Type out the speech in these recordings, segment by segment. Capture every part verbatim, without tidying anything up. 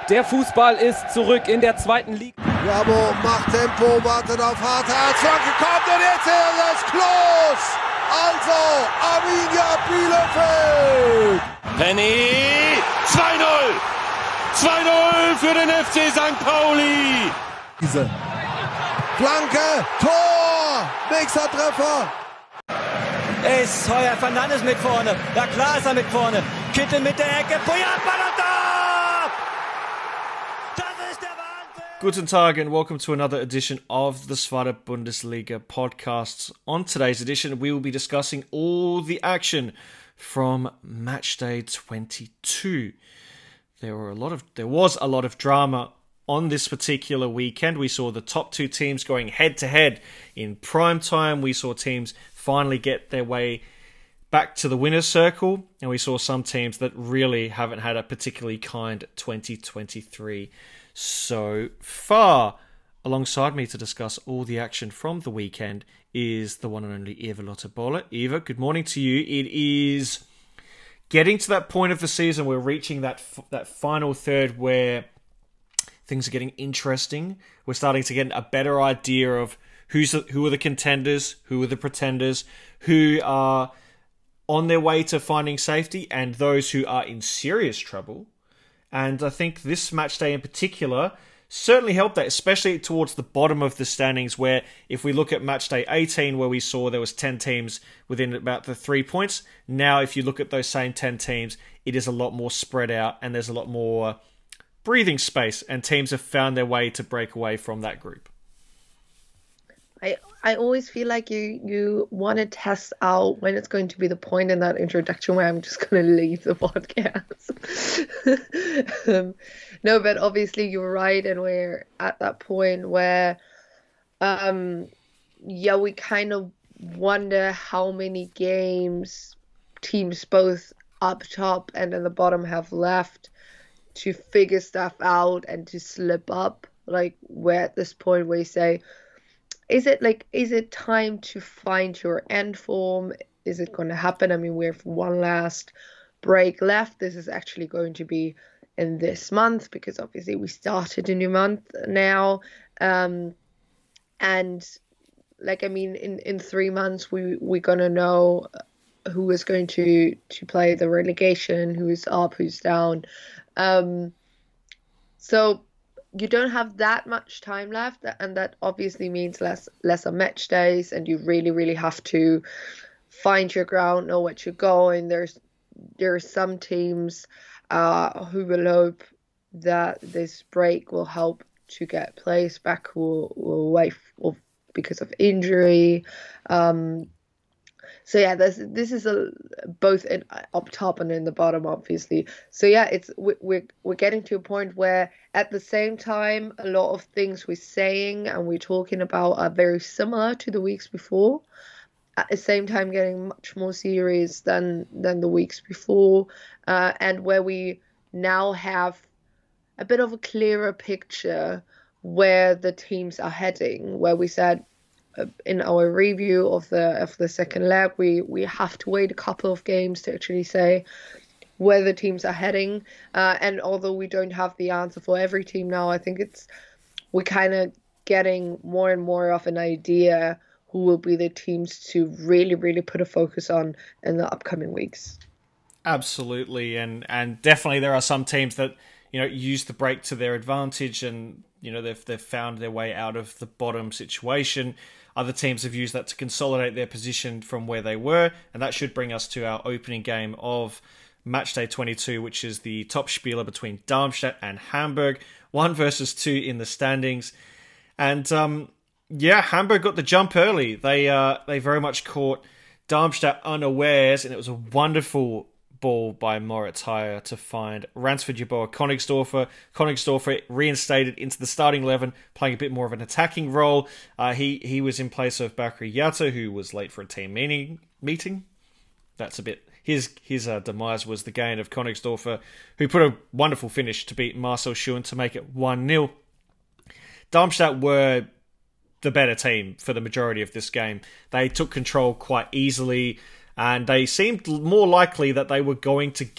Der Fußball ist zurück in der zweiten Liga. Jabo macht Tempo, wartet auf Harthardt, Flanke kommt und jetzt ist es Klos! Also, Arminia Bielefeld! Penny, zwei null! zwei null für den F C Sankt Pauli! Diese Flanke, Tor! Nächster Treffer! Ist Heuer Fernandes mit vorne. Ja klar ist er mit vorne. Kittel mit der Ecke. Puyat, Ball und Tor! Das ist der Wahnsinn! Guten Tag and welcome to another edition of the Zweite Bundesliga podcasts. On today's edition, we will be discussing all the action from Matchday twenty-two. There were a lot of there was a lot of drama on this particular weekend. We saw the top two teams going head to head in prime time. We saw teams finally get their way back to the winner's circle, and we saw some teams that really haven't had a particularly kind twenty twenty-three so far. Alongside me to discuss all the action from the weekend is the one and only Eva Lotte-Bolle. Eva, good morning to you. It is getting to that point of the season. We're reaching that that final third where things are getting interesting. We're starting to get a better idea of who's the, who are the contenders, who are the pretenders, who are on their way to finding safety, and those who are in serious trouble. And I think this match day in particular certainly helped that, especially towards the bottom of the standings, where if we look at match day eighteen, where we saw there was ten teams within about the three points, now if you look at those same ten teams, it is a lot more spread out and there's a lot more breathing space, and teams have found their way to break away from that group. I I always feel like you you want to test out when it's going to be the point in that introduction where I'm just going to leave the podcast. um, no, but obviously you're right, and we're at that point where, um, yeah, we kind of wonder how many games teams both up top and in the bottom have left to figure stuff out and to slip up. Like, we're at this point where you say, Is it like, is it time to find your end form? Is it going to happen? I mean, we have one last break left. This is actually going to be in this month because obviously we started a new month now. Um, and like, I mean, in, in three months, we, we're going to know who is going to, to play the relegation, who is up, who's down. Um, so you don't have that much time left, and that obviously means less lesser match days, and you really, really have to find your ground, know what you're going. There's there are some teams uh, who will hope that this break will help to get players back who will away f- because of injury. Um, So yeah, this this is a both in up top and in the bottom, obviously. So yeah, it's we, we're we're getting to a point where at the same time a lot of things we're saying and we're talking about are very similar to the weeks before. At the same time, getting much more serious than than the weeks before, uh, and where we now have a bit of a clearer picture where the teams are heading. Where we said, in our review of the of the second leg, we we have to wait a couple of games to actually say where the teams are heading. Uh, and although we don't have the answer for every team now, I think it's we're kind of getting more and more of an idea who will be the teams to really, really put a focus on in the upcoming weeks. Absolutely, and and definitely there are some teams that, you know, use the break to their advantage, and you know they've they've found their way out of the bottom situation. Other teams have used that to consolidate their position from where they were, and that should bring us to our opening game of Matchday twenty-two, which is the top spieler between Darmstadt and Hamburg, one versus two in the standings. And um, yeah, Hamburg got the jump early. They uh, they very much caught Darmstadt unawares, and it was a wonderful ball by Moritz Heyer to find Ransford Yeboah Königsdorfer. Königsdorfer reinstated into the starting eleven, playing a bit more of an attacking role. Uh, he he was in place of Bakary Yatta, who was late for a team meeting. meeting. That's a bit... His his uh, demise was the gain of Königsdorfer, who put a wonderful finish to beat Marcel Schuhen to make it one nil. Darmstadt were the better team for the majority of this game. They took control quite easily, and they seemed more likely that they were going to get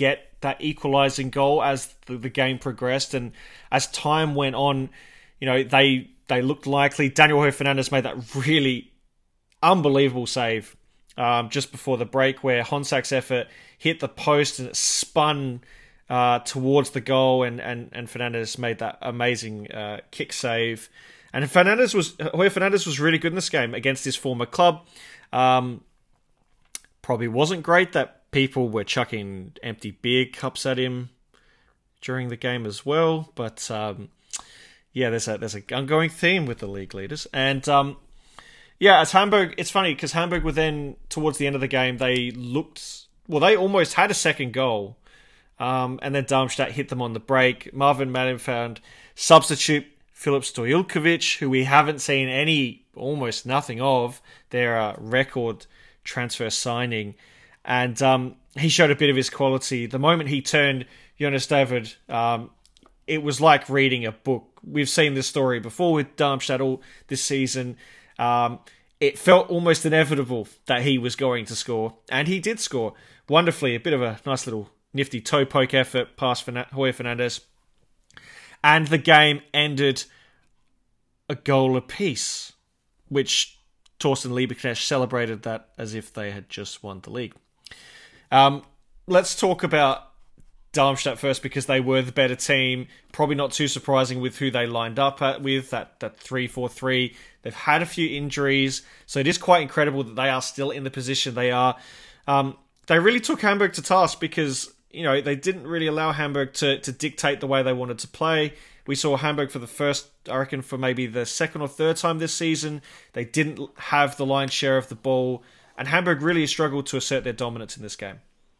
that equalising goal as the, the game progressed, and as time went on, you know, they they looked likely. Daniel Hoy Fernandez made that really unbelievable save um, just before the break, where Honsak's effort hit the post and it spun uh, towards the goal, and, and, and Fernandez made that amazing uh, kick save. And Fernandez was Hoy Fernandez was really good in this game against his former club. Um, probably wasn't great that people were chucking empty beer cups at him during the game as well, but um, yeah, there's a there's an ongoing theme with the league leaders. And um, yeah, as Hamburg, it's funny because Hamburg were then, towards the end of the game, they looked, well, they almost had a second goal, um, and then Darmstadt hit them on the break. Marvin Madden found substitute Filip Stojilkovic, who we haven't seen any, almost nothing of, their uh, record transfer signing. And um, he showed a bit of his quality. The moment he turned Jonas David, um, it was like reading a book. We've seen this story before with Darmstadt all this season. Um, it felt almost inevitable that he was going to score, and he did score wonderfully. A bit of a nice little nifty toe poke effort past Hoy Fernandez. And the game ended a goal apiece, which Torsten Lieberknecht celebrated that as if they had just won the league. Um, let's talk about Darmstadt first, because they were the better team. Probably not too surprising with who they lined up at, with that that three four three. They've had a few injuries, so it is quite incredible that they are still in the position they are. Um, they really took Hamburg to task because, you know, they didn't really allow Hamburg to, to dictate the way they wanted to play. We saw Hamburg for the first, I reckon, for maybe the second or third time this season. They didn't have the lion's share of the ball, and Hamburg really struggled to assert their dominance in this game.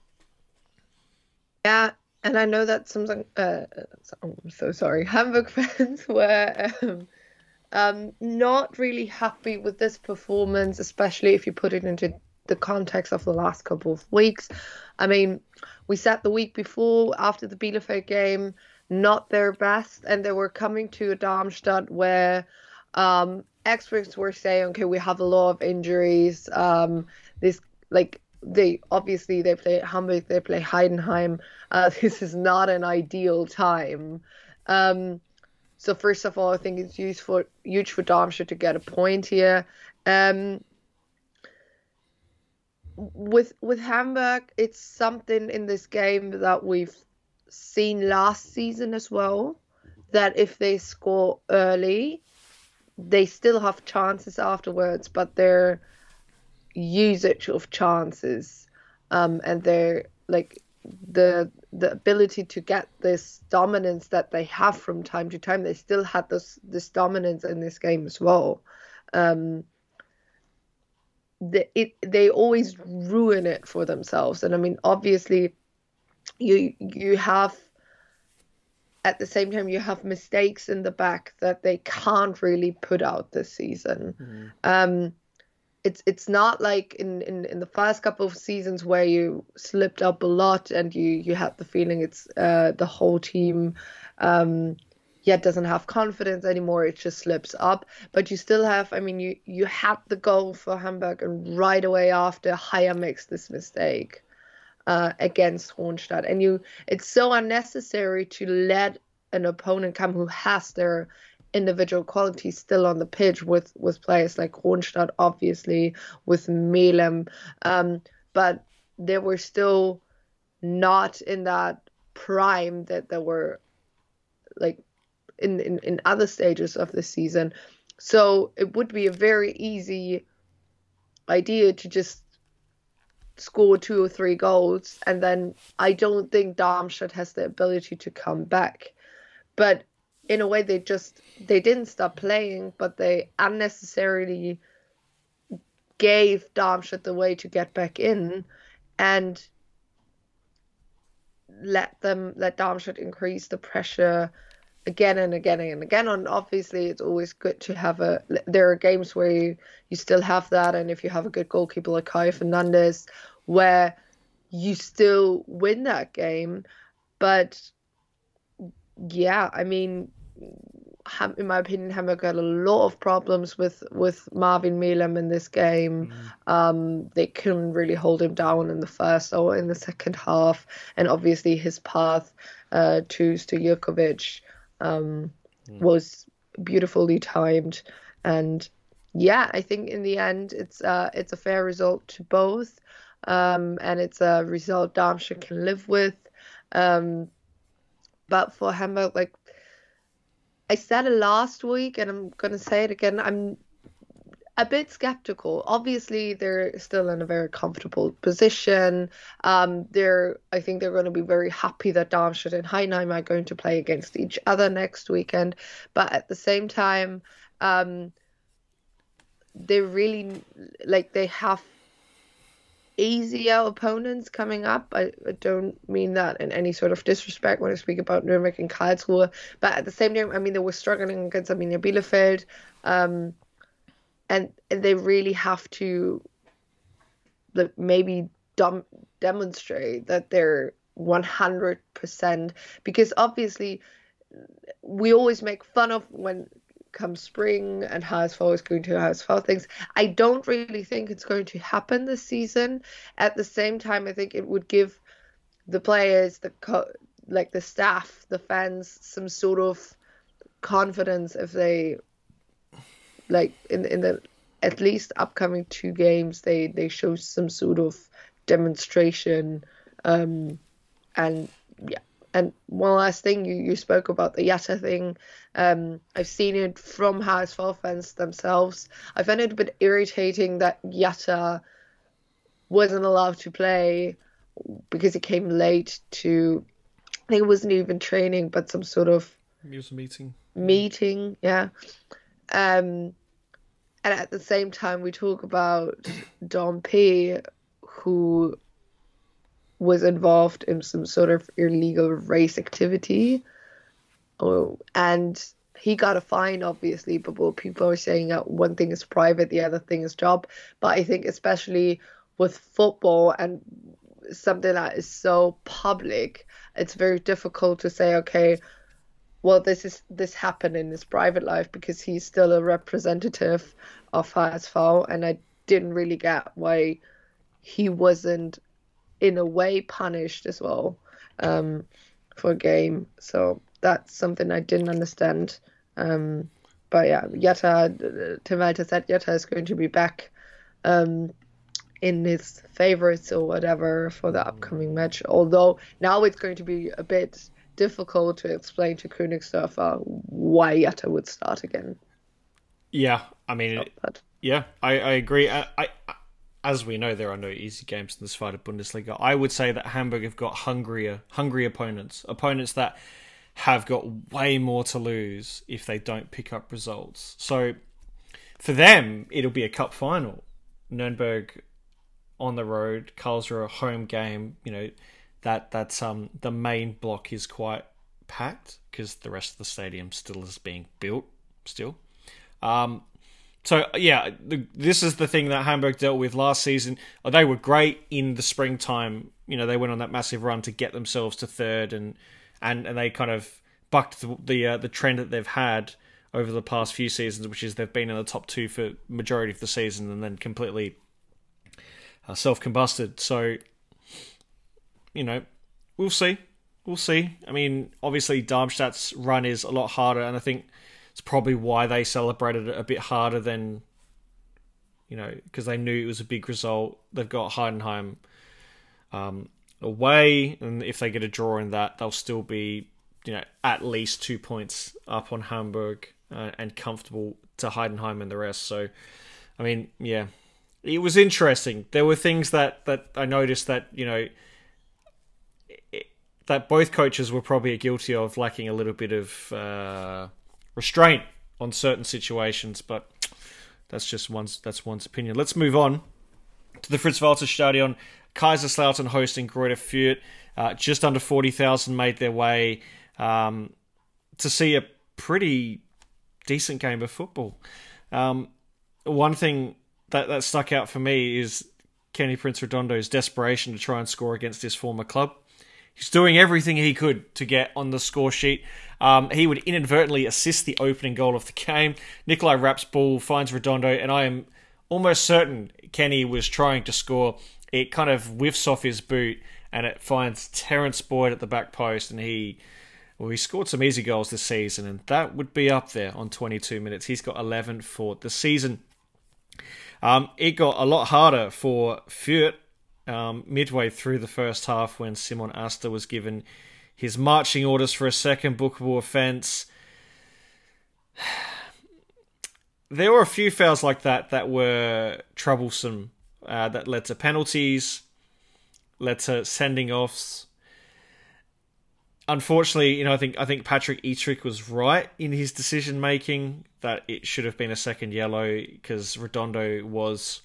Yeah, and I know that some, uh, I'm so sorry, Hamburg fans were um, um, not really happy with this performance, especially if you put it into the context of the last couple of weeks. I mean, we said the week before, after the Bielefeld game, not their best, and they were coming to a Darmstadt where um, experts were saying, okay, we have a lot of injuries. Um, this, like, they obviously they play Hamburg, they play Heidenheim. Uh, this is not an ideal time. Um, so first of all, I think it's useful, huge for Darmstadt to get a point here. Um, with with Hamburg, it's something in this game that we've seen last season as well, that if they score early, they still have chances afterwards, but their usage of chances um, and their like the the ability to get this dominance that they have from time to time, they still had this this dominance in this game as well. Um, the, it they always ruin it for themselves, and I mean, obviously, you you have at the same time you have mistakes in the back that they can't really put out this season. Mm-hmm. Um, It's it's not like in, in, in the first couple of seasons where you slipped up a lot and you, you had the feeling it's uh, the whole team um, yet doesn't have confidence anymore. It just slips up. But you still have, I mean, you, you had the goal for Hamburg, and right away after, Haier makes this mistake uh, against Hohenstadt. And you it's so unnecessary to let an opponent come who has their individual qualities still on the pitch, with with players like Hohenstadt, obviously, with Melem, um, but they were still not in that prime that they were like in, in, in other stages of the season. So it would be a very easy idea to just score two or three goals, and then I don't think Darmstadt has the ability to come back. But in a way, they just, they didn't stop playing, but they unnecessarily gave Darmstadt the way to get back in, and let them, let Darmstadt increase the pressure again and again and again. And obviously, it's always good to have a, there are games where you, you still have that, and if you have a good goalkeeper like Hoy Fernandez, where you still win that game. But yeah, I mean, in my opinion, Hamburg had a lot of problems with, with Marvin Milam in this game. Mm. Um, they couldn't really hold him down in the first or in the second half. And obviously his path uh, to Stojakovic um, mm. was beautifully timed. And yeah, I think in the end, it's uh, it's a fair result to both. Um, and it's a result Darmstadt can live with. Um, but for Hamburg, like, I said it last week, and I'm going to say it again. I'm a bit skeptical. Obviously, they're still in a very comfortable position. Um, they're, I think they're going to be very happy that Darmstadt and Heidenheim are going to play against each other next weekend. But at the same time, um, they really, like, they have easier opponents coming up. I, I don't mean that in any sort of disrespect when I speak about Nuremberg and Karlsruhe, but at the same time, I mean, they were struggling against Arminia Bielefeld, um, and, and they really have to like, maybe dom- demonstrate that they're one hundred percent, because obviously we always make fun of when come spring and H S V is going to H S V things. I don't really think it's going to happen this season. At the same time, I think it would give the players, the co- like the staff, the fans, some sort of confidence if they, like in in the at least upcoming two games, they they show some sort of demonstration. Um, and yeah. And one last thing, you, you spoke about the Jatta thing. Um, I've seen it from H S V fans themselves. I find it a bit irritating that Jatta wasn't allowed to play because he came late to, I think it wasn't even training, but some sort of it was a meeting. Meeting, yeah. Um, and at the same time, we talk about Dompe, who was involved in some sort of illegal race activity. Oh, and he got a fine, obviously, but what people are saying that one thing is private, the other thing is job. But I think especially with football and something that is so public, it's very difficult to say, okay, well, this is this happened in his private life, because he's still a representative of H S V, and I didn't really get why he wasn't in a way punished as well um, for a game. So that's something I didn't understand. Um, but yeah, Jatta, Tim Walter said Jatta is going to be back um, in his favorites or whatever for the upcoming match. Although now it's going to be a bit difficult to explain to Königsdörfer why Jatta would start again. Yeah, I mean, so, but... yeah, I, I agree. I, I As we know, there are no easy games in the Zweite Bundesliga. I would say that Hamburg have got hungrier, hungry opponents, opponents that have got way more to lose if they don't pick up results. So for them, it'll be a cup final. Nuremberg on the road, Karlsruhe home game. You know that that's um the main block is quite packed because the rest of the stadium still is being built still. Um. So, yeah, the, this is the thing that Hamburg dealt with last season. They were great in the springtime. You know, they went on that massive run to get themselves to third, and and, and they kind of bucked the the, uh, the trend that they've had over the past few seasons, which is they've been in the top two for majority of the season and then completely uh, self-combusted. So, you know, we'll see. We'll see. I mean, obviously, Darmstadt's run is a lot harder, and I think it's probably why they celebrated it a bit harder than, you know, because they knew it was a big result. They've got Heidenheim um, away, and if they get a draw in that, they'll still be, you know, at least two points up on Hamburg uh, and comfortable to Heidenheim and the rest. So, I mean, yeah, it was interesting. There were things that, that I noticed that, you know, it, that both coaches were probably guilty of, lacking a little bit of Uh, restraint on certain situations, but that's just one's that's one's opinion. Let's move on to the Fritz-Walter Stadion. Kaiserslautern hosting Greuther Fürth. Uh, just under forty thousand made their way um, to see a pretty decent game of football. Um, one thing that, that stuck out for me is Kenny Prince Redondo's desperation to try and score against his former club. he's doing everything he could to get on the score sheet. Um, he would inadvertently assist the opening goal of the game. Nikolai Rapp's ball finds Redondo, and I am almost certain Kenny was trying to score. It kind of whiffs off his boot, and it finds Terence Boyd at the back post, and he... Well, he scored some easy goals this season, and that would be up there on twenty-two minutes. He's got eleven for the season. Um, it got a lot harder for Fürth um, midway through the first half when Simon Asta was given his marching orders for a second bookable offence. There were a few fouls like that that were troublesome, uh, that led to penalties, led to sending offs. Unfortunately, you know, I think I think Patrick Etrick was right in his decision making that it should have been a second yellow because Redondo was,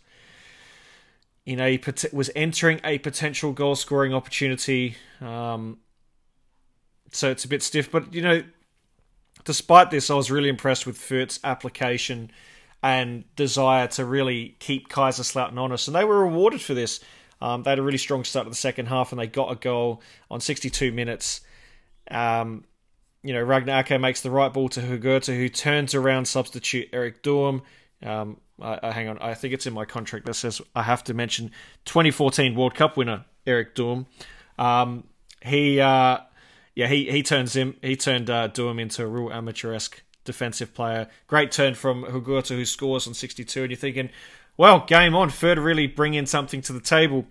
you know, he was entering a potential goal scoring opportunity. Um, so it's a bit stiff, but you know, despite this, I was really impressed with Fürth's application and desire to really keep Kaiserslautern honest, and they were rewarded for this. Um, they had a really strong start to the second half, and they got a goal on sixty-two minutes. Um, you know, Ragnar Ake makes the right ball to Hugurta, who turns around substitute Eric Durm. Um, I, I, hang on, I think it's in my contract that says I have to mention twenty fourteen World Cup winner Eric Durm. Um, he, uh, yeah, he he turns him. He turned uh, Durm into a real amateuresque defensive player. Great turn from Hugurta, who scores on sixty-two, and you're thinking, well, game on. Further really bring in something to the table.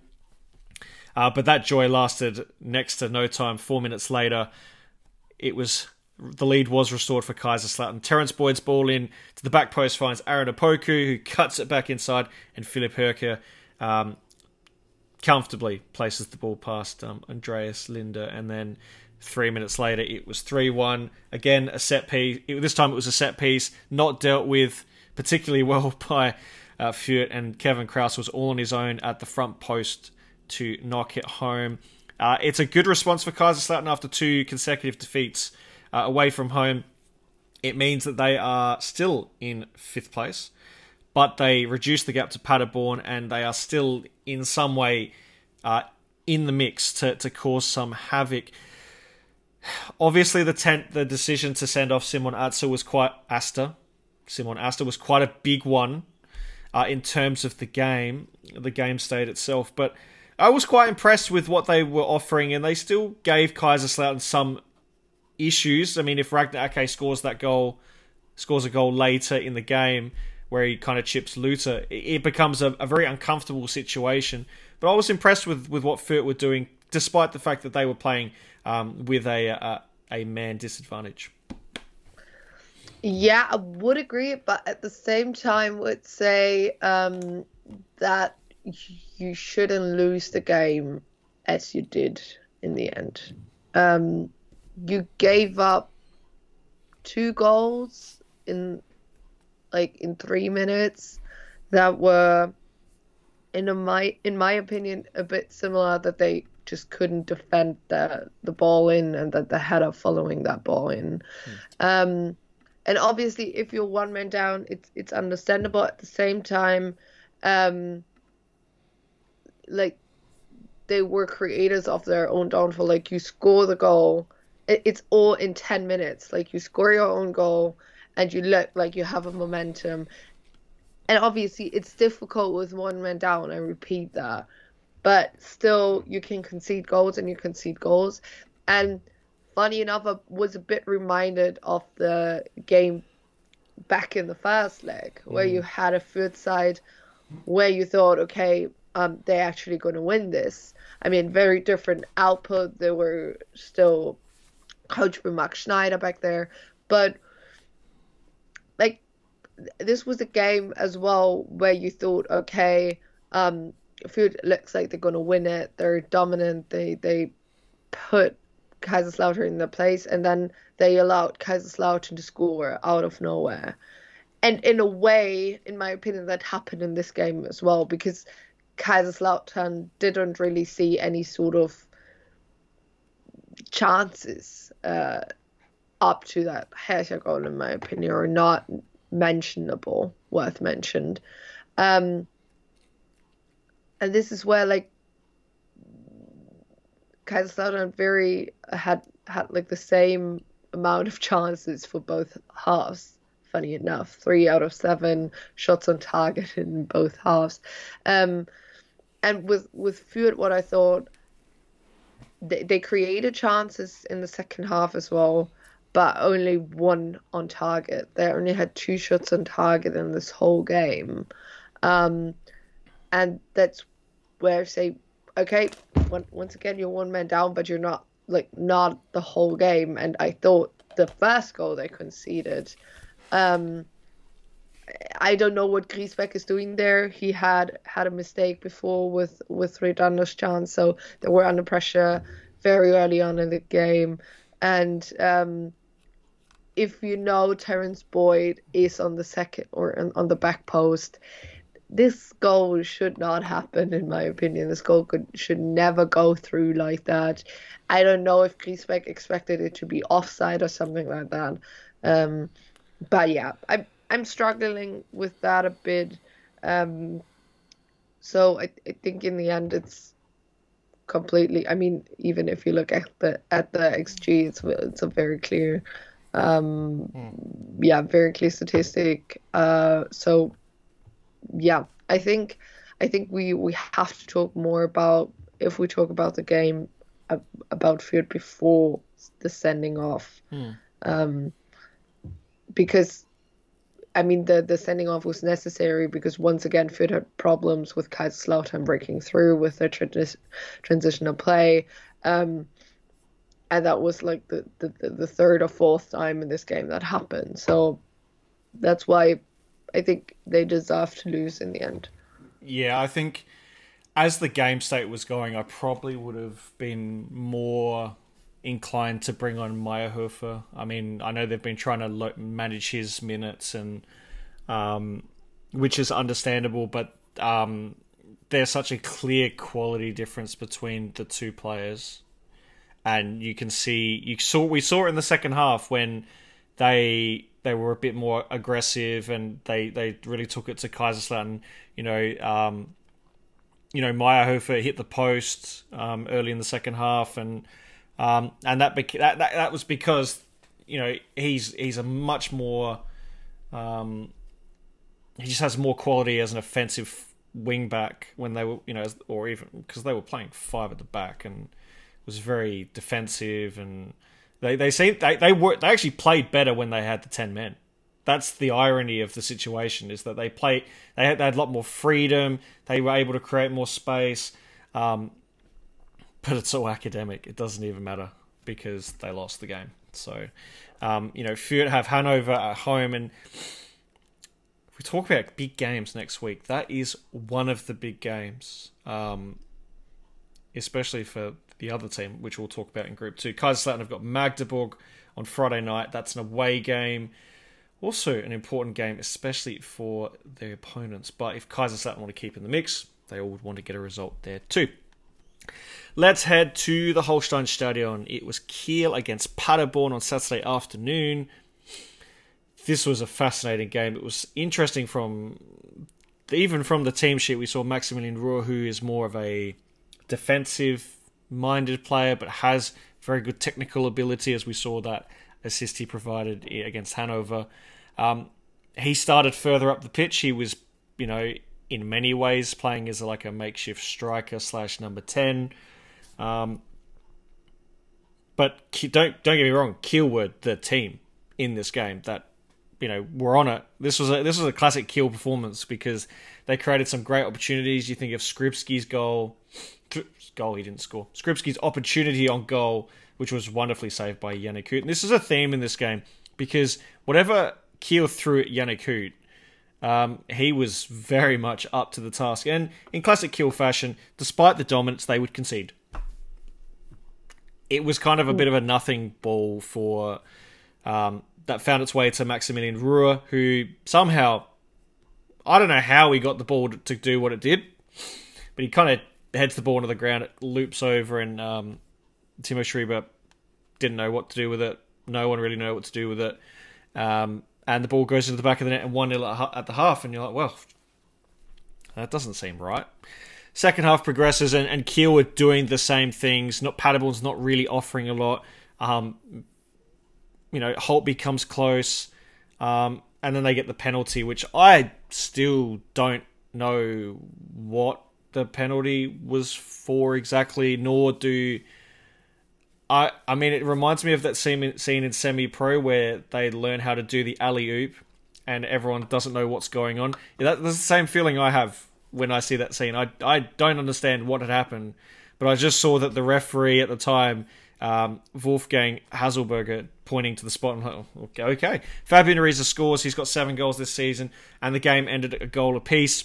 Uh, but that joy lasted next to no time. Four minutes later, it was the lead was restored for Kaiserslautern. Terence Boyd's ball in to the back post finds Aaron Opoku, who cuts it back inside, and Philip Herker um, comfortably places the ball past um, Andreas Linder. And then three minutes later, it was three one. Again, a set piece. It, this time it was a set piece, not dealt with particularly well by uh, Fürth, and Kevin Krause was all on his own at the front post to knock it home. Uh, it's a good response for Kaiserslautern after two consecutive defeats uh, away from home. It means that they are still in fifth place, but they reduce the gap to Paderborn, and they are still in some way uh, in the mix to, to cause some havoc. Obviously, the ten- the decision to send off Simon Asta was quite Asta. Simon Asta was quite a big one uh, in terms of the game, the game state itself, but I was quite impressed with what they were offering, and they still gave Kaiserslautern some issues. I mean, if Ragnar Ake scores that goal, scores a goal later in the game where he kind of chips Luther, it becomes a, a very uncomfortable situation. But I was impressed with, with what Fürth were doing, despite the fact that they were playing um, with a, a a man disadvantage. Yeah, I would agree, but at the same time would say um, that you shouldn't lose the game as you did in the end. Um, you gave up two goals in like in three minutes that were, in a, my in my opinion, a bit similar, that they just couldn't defend the the ball in, and that the header following that ball in. Mm. Um, and obviously, if you're one man down, it's it's understandable. At the same time, um, like they were creators of their own downfall. Like, you score the goal, it, it's all in ten minutes. Like, you score your own goal and you look like you have a momentum. And obviously it's difficult with one man down, I repeat that. But still, you can concede goals and you concede goals. And funny enough, I was a bit reminded of the game back in the first leg, where mm. you had a Fürth side where you thought, okay, Um, they're actually going to win this. I mean, very different output. They were still coached by Max Schneider back there. But, like, this was a game as well where you thought, okay, um, Fürth looks like they're going to win it. They're dominant. They, they put Kaiserslautern in their place, and then they allowed Kaiserslautern to score out of nowhere. And in a way, in my opinion, that happened in this game as well, because Kaiserslautern didn't really see any sort of chances uh, up to that Hertha goal, in my opinion, or not mentionable, worth mentioned. Um, and this is where, like, Kaiserslautern very had had like the same amount of chances for both halves. Funny enough, three out of seven shots on target in both halves. Um, and with with Fürth, what I thought, they they created chances in the second half as well, but only one on target. They only had two shots on target in this whole game, um, and that's where I say, okay, one, once again you're one man down, but you're not like not the whole game. And I thought the first goal they conceded. Um, I don't know what Griesbeck is doing there. He had had a mistake before with with Redondo's chance, so they were under pressure very early on in the game. And um, if you know Terence Boyd is on the second or on, on the back post, this goal should not happen, in my opinion. This goal could should never go through like that. I don't know if Griesbeck expected it to be offside or something like that. Um, But yeah, I'm I'm struggling with that a bit. Um, so I I think in the end it's completely. I mean, even if you look at the at the X G, it's it's a very clear, um, mm. yeah, very clear statistic. Uh, so yeah, I think I think we we have to talk more about, if we talk about the game, uh, about Fürth before the sending off. Mm. Um, Because, I mean, the, the sending off was necessary because, once again, Fürth had problems with Kaiserslautern breaking through with their trans- transitional play. Um, and that was like the, the, the third or fourth time in this game that happened. So that's why I think they deserve to lose in the end. Yeah, I think as the game state was going, I probably would have been more inclined to bring on Meyerhofer. I mean, I know they've been trying to lo- manage his minutes, and um, which is understandable, but um, there's such a clear quality difference between the two players, and you can see you saw we saw it in the second half when they they were a bit more aggressive and they, they really took it to Kaiserslautern. You know, um, you know, Meyerhofer hit the post um, early in the second half, and Um, and that, beca- that that that was because, you know, he's he's a much more um, he just has more quality as an offensive wing back when they were, you know, or even because they were playing five at the back and was very defensive, and they they say they they were they actually played better when they had the ten men. That's the irony of the situation, is that they play they had, they had a lot more freedom. They were able to create more space. Um, But it's all academic. It doesn't even matter because they lost the game. So, um, you know, Fürth have Hanover at home. And if we talk about big games next week, that is one of the big games, um, especially for the other team, which we'll talk about in Group two. Kaiserslautern have got Magdeburg on Friday night. That's an away game. Also an important game, especially for their opponents. But if Kaiserslautern want to keep in the mix, they all would want to get a result there too. Let's head to the Holstein Stadion. It was Kiel against Paderborn on Saturday afternoon. This was a fascinating game. It was interesting from, even from the team sheet, we saw Maximilian Ruhr, who is more of a defensive-minded player, but has very good technical ability, as we saw that assist he provided against Hanover. Um, he started further up the pitch. He was, you know, in many ways playing as like a makeshift striker slash number ten. Um, but don't don't get me wrong, Kiel were the team in this game that, you know, were on it. This was a this was a classic Kiel performance because they created some great opportunities. You think of Skripski's goal, goal he didn't score. Skripski's opportunity on goal, which was wonderfully saved by Yannick Huth. And this is a theme in this game because whatever Kiel threw at Yannick Huth, Um, he was very much up to the task. And in classic Kiel fashion, despite the dominance, they would concede. It was kind of a bit of a nothing ball for um, that found its way to Maximilian Ruhr, who somehow, I don't know how he got the ball to do what it did, but he kind of heads the ball into the ground, it loops over, and um, Timo Schreiber didn't know what to do with it. No one really knew what to do with it. Um, And the ball goes into the back of the net and one nil at the half. And you're like, well, that doesn't seem right. second half progresses and, and Kiel are doing the same things. Not Paderborn's not really offering a lot. Um, you know, Holt becomes close, um, and then they get the penalty, which I still don't know what the penalty was for exactly, nor do I. I mean, it reminds me of that scene in, scene in Semi-Pro where they learn how to do the alley-oop and everyone doesn't know what's going on. That, that's the same feeling I have when I see that scene. I, I don't understand what had happened, but I just saw that the referee at the time, um, Wolfgang Haselberger, pointing to the spot. And I'm like, oh, okay, okay. Fabian Ariza scores. He's got seven goals this season, and the game ended at a goal apiece.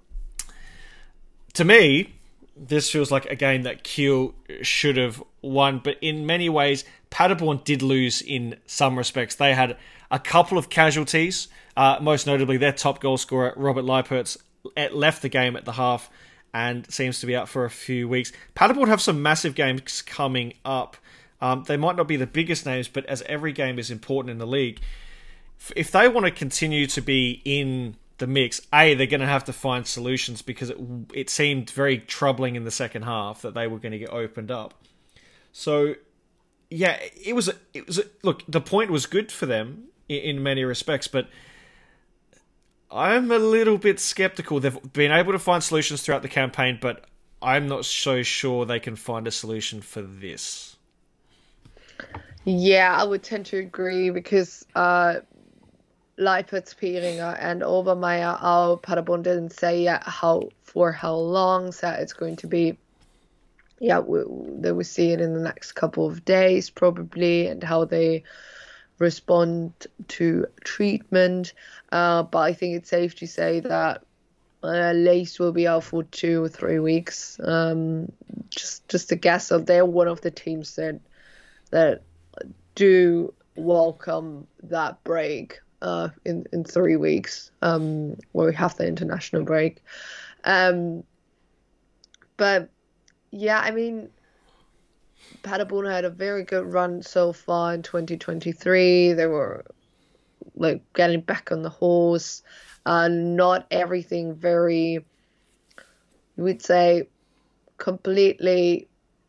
To me, this feels like a game that Kiel should have won, but in many ways, Paderborn did lose in some respects. They had a couple of casualties, uh, most notably their top goal scorer, Robert Leipertz, left the game at the half and seems to be out for a few weeks. Paderborn have some massive games coming up. Um, they might not be the biggest names, but as every game is important in the league, if they want to continue to be in the mix, A, they're going to have to find solutions because it, it seemed very troubling in the second half that they were going to get opened up. So, yeah, it was, a, it was a, look, the point was good for them in, in many respects, but I'm a little bit skeptical. They've been able to find solutions throughout the campaign, but I'm not so sure they can find a solution for this. Yeah, I would tend to agree because uh, Leipertz, Pieringer, and Obermeier, our Paderborn didn't say yet how for how long so it's going to be. Yeah, we, they will see it in the next couple of days probably, and how they respond to treatment. Uh, but I think it's safe to say that uh, Lees will be out for two or three weeks. Um, just just a guess. So they're one of the teams that that do welcome that break uh, in in three weeks, um, where we have the international break. Um, but yeah, I mean, Paderborn had a very good run so far in twenty twenty-three. They were like getting back on the horse. Uh, not everything very, you would say, completely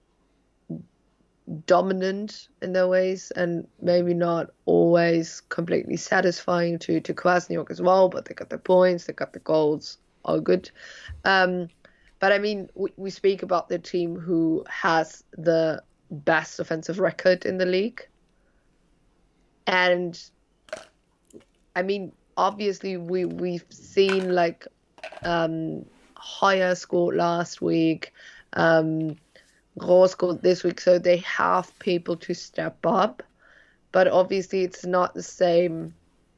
dominant in their ways, and maybe not always completely satisfying to, to Kwasniok as well, but they got the points, they got the goals, all good. Um, but I mean, we, we speak about the team who has the best offensive record in the league. And I mean, obviously we, we've seen like um, Heuer scored last week, um, Gross scored this week, so they have people to step up. But obviously it's not the same,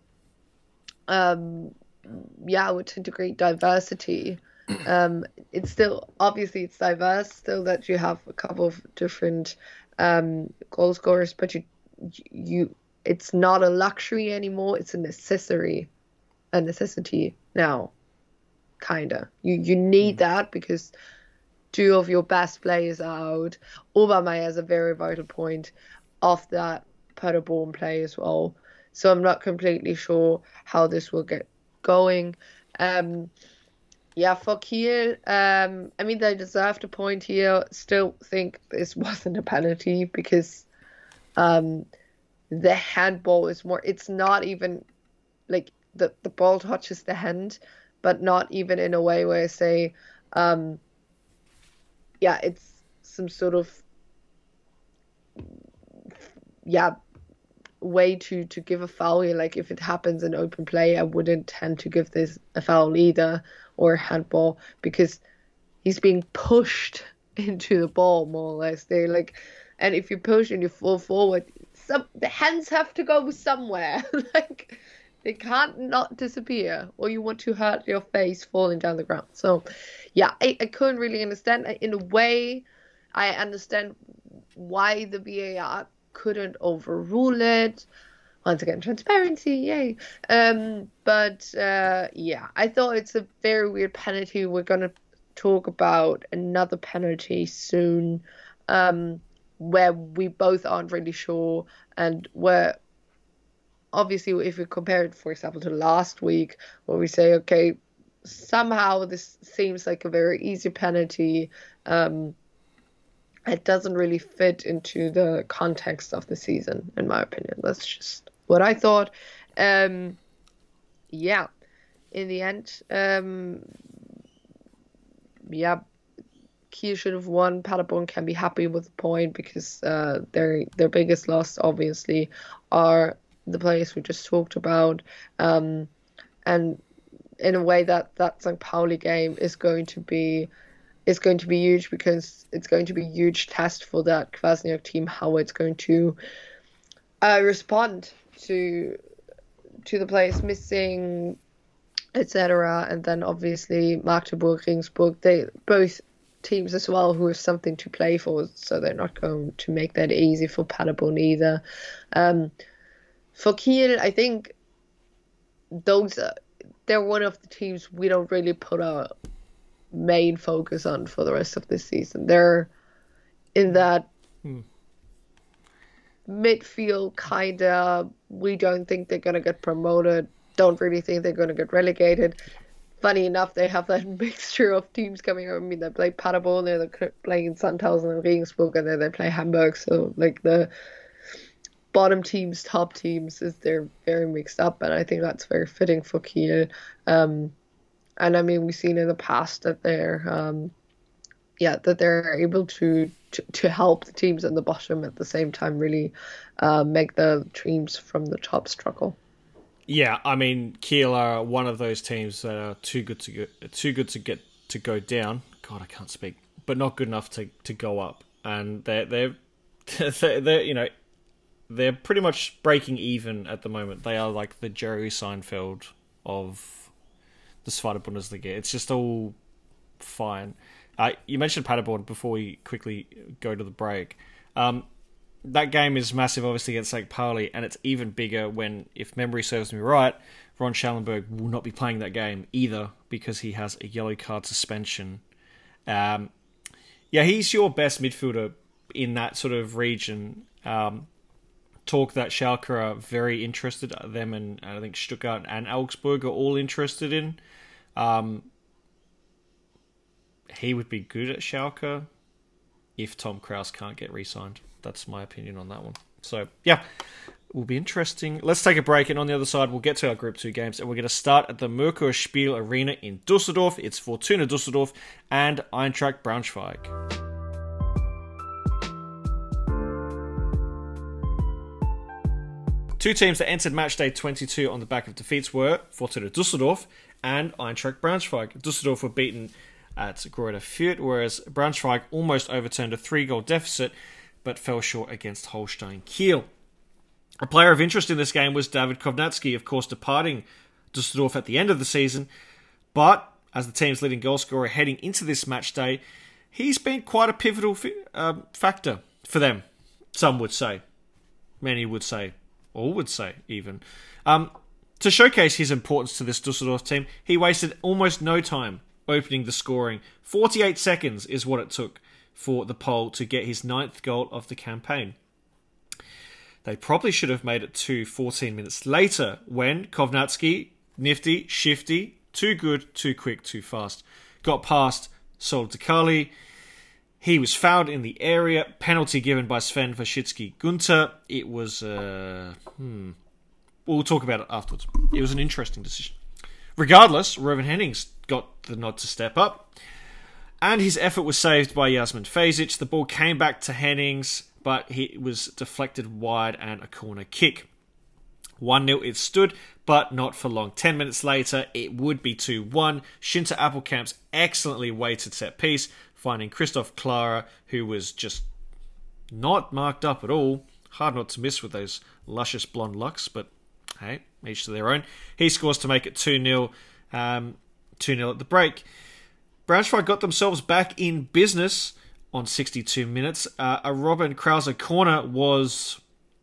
um, yeah, with integrate diversity. Um, it's still, obviously it's diverse, still that you have a couple of different um, goal scorers, but you, you, it's not a luxury anymore, it's a necessary, a necessity now, kinda. You, you need mm. that because two of your best players are out. Obermeier is a very vital point of that Paderborn play as well. So I'm not completely sure how this will get going. Um, yeah, for Kiel, um, I mean, they deserved a point here. Still think this wasn't a penalty because um, the handball is more, it's not even like the, the ball touches the hand, but not even in a way where I say, um, yeah, it's some sort of, yeah, way to, to give a foul here. Like if it happens in open play, I wouldn't tend to give this a foul either, or a handball, because he's being pushed into the ball more or less. They like, and if you push and you fall forward, some the hands have to go somewhere. Like they can't not disappear, or you want to hurt your face falling down the ground. So yeah, I, I couldn't really understand. In a way, I understand why the V A R couldn't overrule it. Once again, transparency, yay. Um, but uh, yeah, I thought it's a very weird penalty. We're going to talk about another penalty soon, um, where we both aren't really sure, and where obviously if we compare it, for example, to last week, where we say, okay, somehow this seems like a very easy penalty. Um, it doesn't really fit into the context of the season, in my opinion. That's just what I thought. Um, yeah, in the end, um, yeah, Kiel should have won. Paderborn can be happy with the point because uh, their their biggest loss, obviously, are the players we just talked about. Um, and in a way, that that Sankt Pauli game is going to be is going to be huge because it's going to be a huge test for that Kwasniok team, how it's going to uh, respond to to the players missing, et cetera. And then obviously Magdeburg, Regensburg, they both teams as well who have something to play for, so they're not going to make that easy for Paderborn either. Um, for Kiel, I think those are, they're one of the teams we don't really put our main focus on for the rest of this season. They're in that hmm. midfield kind of, we don't think they're going to get promoted, don't really think they're going to get relegated. Funny enough, they have that mixture of teams coming up. I mean, they play Paderborn, they're playing Sandhausen and Regensburg, and then they play Hamburg. So, like, the bottom teams, top teams, is they're very mixed up, and I think that's very fitting for Kiel. Um, and I mean, we've seen in the past that they're, um, yeah, that they're able to, to to help the teams at the bottom at the same time, really uh, make the teams from the top struggle. Yeah, I mean, Kiel are one of those teams that are too good to go, too good to get to go down. God, I can't speak, but not good enough to, to go up. And they're they're they're, they're you know they're pretty much breaking even at the moment. They are like the Jerry Seinfeld of the Zweite Bundesliga. It's just all fine. Uh, you mentioned Paderborn before we quickly go to the break. Um, That game is massive, obviously, against Sankt Pauli, and it's even bigger when, if memory serves me right, Ron Schallenberg will not be playing that game either because he has a yellow card suspension. Um, yeah, he's your best midfielder in that sort of region. Um, talk that Schalke are very interested, them and I think Stuttgart and Augsburg are all interested in. Um, he would be good at Schalke if Tom Kraus can't get re-signed. That's my opinion on that one. So, yeah, it will be interesting. Let's take a break, and on the other side, we'll get to our Group two games, and we're going to start at the Merkur Spiel Arena in Düsseldorf. It's Fortuna Düsseldorf and Eintracht Braunschweig. Two teams that entered matchday twenty-two on the back of defeats were Fortuna Düsseldorf and Eintracht Braunschweig. Düsseldorf were beaten at Greuther Fürth, whereas Braunschweig almost overturned a three-goal deficit but fell short against Holstein Kiel. A player of interest in this game was David Kovnatski, of course, departing Düsseldorf at the end of the season, but as the team's leading goalscorer heading into this match day, he's been quite a pivotal uh, factor for them, some would say. Many would say, all would say even. Um, to showcase his importance to this Düsseldorf team, he wasted almost no time opening the scoring. forty-eight seconds is what it took for the Pole to get his ninth goal of the campaign. They probably should have made it to fourteen minutes later when Kovnatski, nifty, shifty, too good, too quick, too fast, got past Sol Dekali. He was fouled in the area. Penalty given by Sven Waszczycki Gunter. It was, uh, hmm, we'll talk about it afterwards. It was an interesting decision. Regardless, Reuven Hennings got the nod to step up, and his effort was saved by Jasmin Fazic. The ball came back to Hennings, but he was deflected wide and a corner kick. one nil it stood, but not for long. Ten minutes later, it would be two one. Schinter Appelkamp's excellently weighted set piece, finding Christoph Clara, who was just not marked up at all. Hard not to miss with those luscious blonde locks, but hey, each to their own. He scores to make it two nil. Um, two nil at the break. Braunschweig got themselves back in business on sixty-two minutes. Uh, a Robin Krause corner was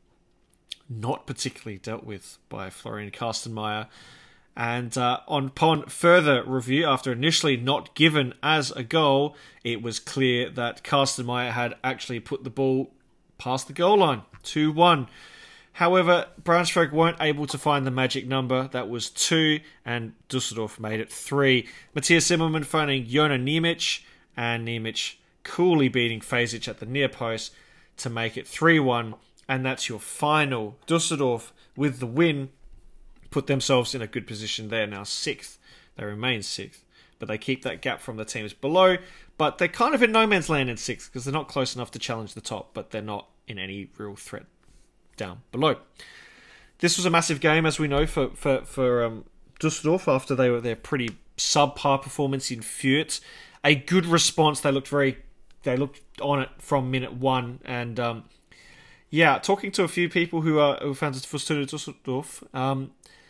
not particularly dealt with by Florian Karstenmeier. And uh, on upon further review, after initially not given as a goal, it was clear that Karstenmeier had actually put the ball past the goal line. two one. However, Braunschweig weren't able to find the magic number. That was two, and Dusseldorf made it three. Matthias Zimmermann phoning Jona Niemic, and Niemic coolly beating Fasic at the near post to make it three one. And that's your final. Dusseldorf, with the win, put themselves in a good position. They're now sixth. They remain sixth. But they keep that gap from the teams below. But they're kind of in no man's land in sixth because they're not close enough to challenge the top, but they're not in any real threat down below. This was a massive game, as we know, for for, for um, Dusseldorf after they were their pretty subpar performance in Fürth. A good response. They looked very, they looked on it from minute one. And um, yeah, talking to a few people who are who fans of Fortuna Dusseldorf, um,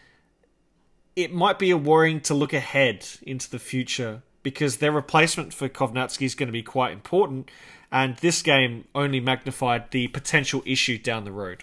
it might be a worrying to look ahead into the future because their replacement for Kovnatski is going to be quite important. And this game only magnified the potential issue down the road.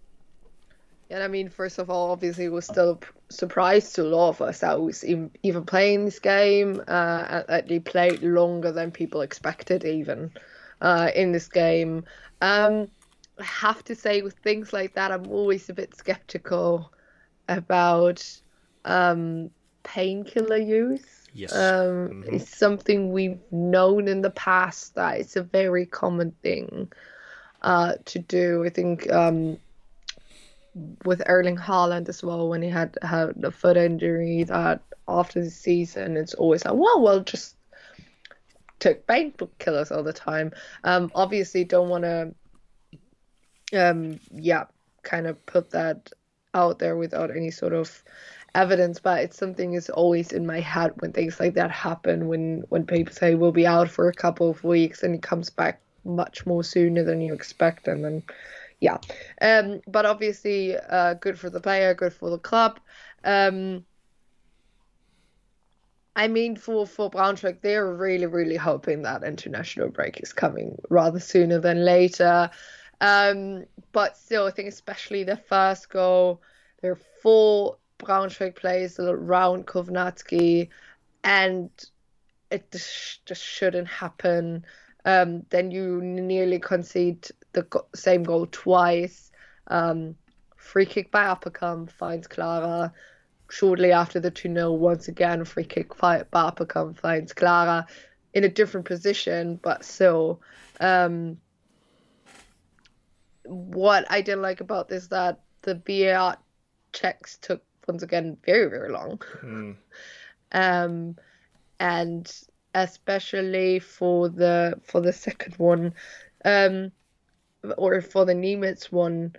And I mean, first of all, obviously, it was still a surprise to a lot of us that was even playing this game. Uh, and they played longer than people expected, even uh, in this game. Um, I have to say, with things like that, I'm always a bit skeptical about um, painkiller use. Yes. Um, mm-hmm. It's something we've known in the past that it's a very common thing uh, to do. I think um, with Erling Haaland as well, when he had, had a foot injury, that after the season, it's always like, well, well, just took painkillers all the time. Um, obviously, don't want to, um, yeah, kind of put that out there without any sort of evidence, but it's something is always in my head when things like that happen, when when people say we'll be out for a couple of weeks and he comes back much more sooner than you expect, and then yeah um but obviously uh good for the player, good for the club. um I mean, for for Braunschweig, they're really really hoping that international break is coming rather sooner than later, um but still I think especially the first goal, there are four Braunschweig players around Kovnatski, and it just, just shouldn't happen. Um, then you nearly concede the go- same goal twice. Um, free kick by Apelkamp finds Clara. Shortly after the two nil, once again, free kick by Apelkamp finds Clara in a different position, but still. Um, what I didn't like about this is that the V A R checks took once again very very long. mm. um and especially for the for the second one, um or for the Niemic one,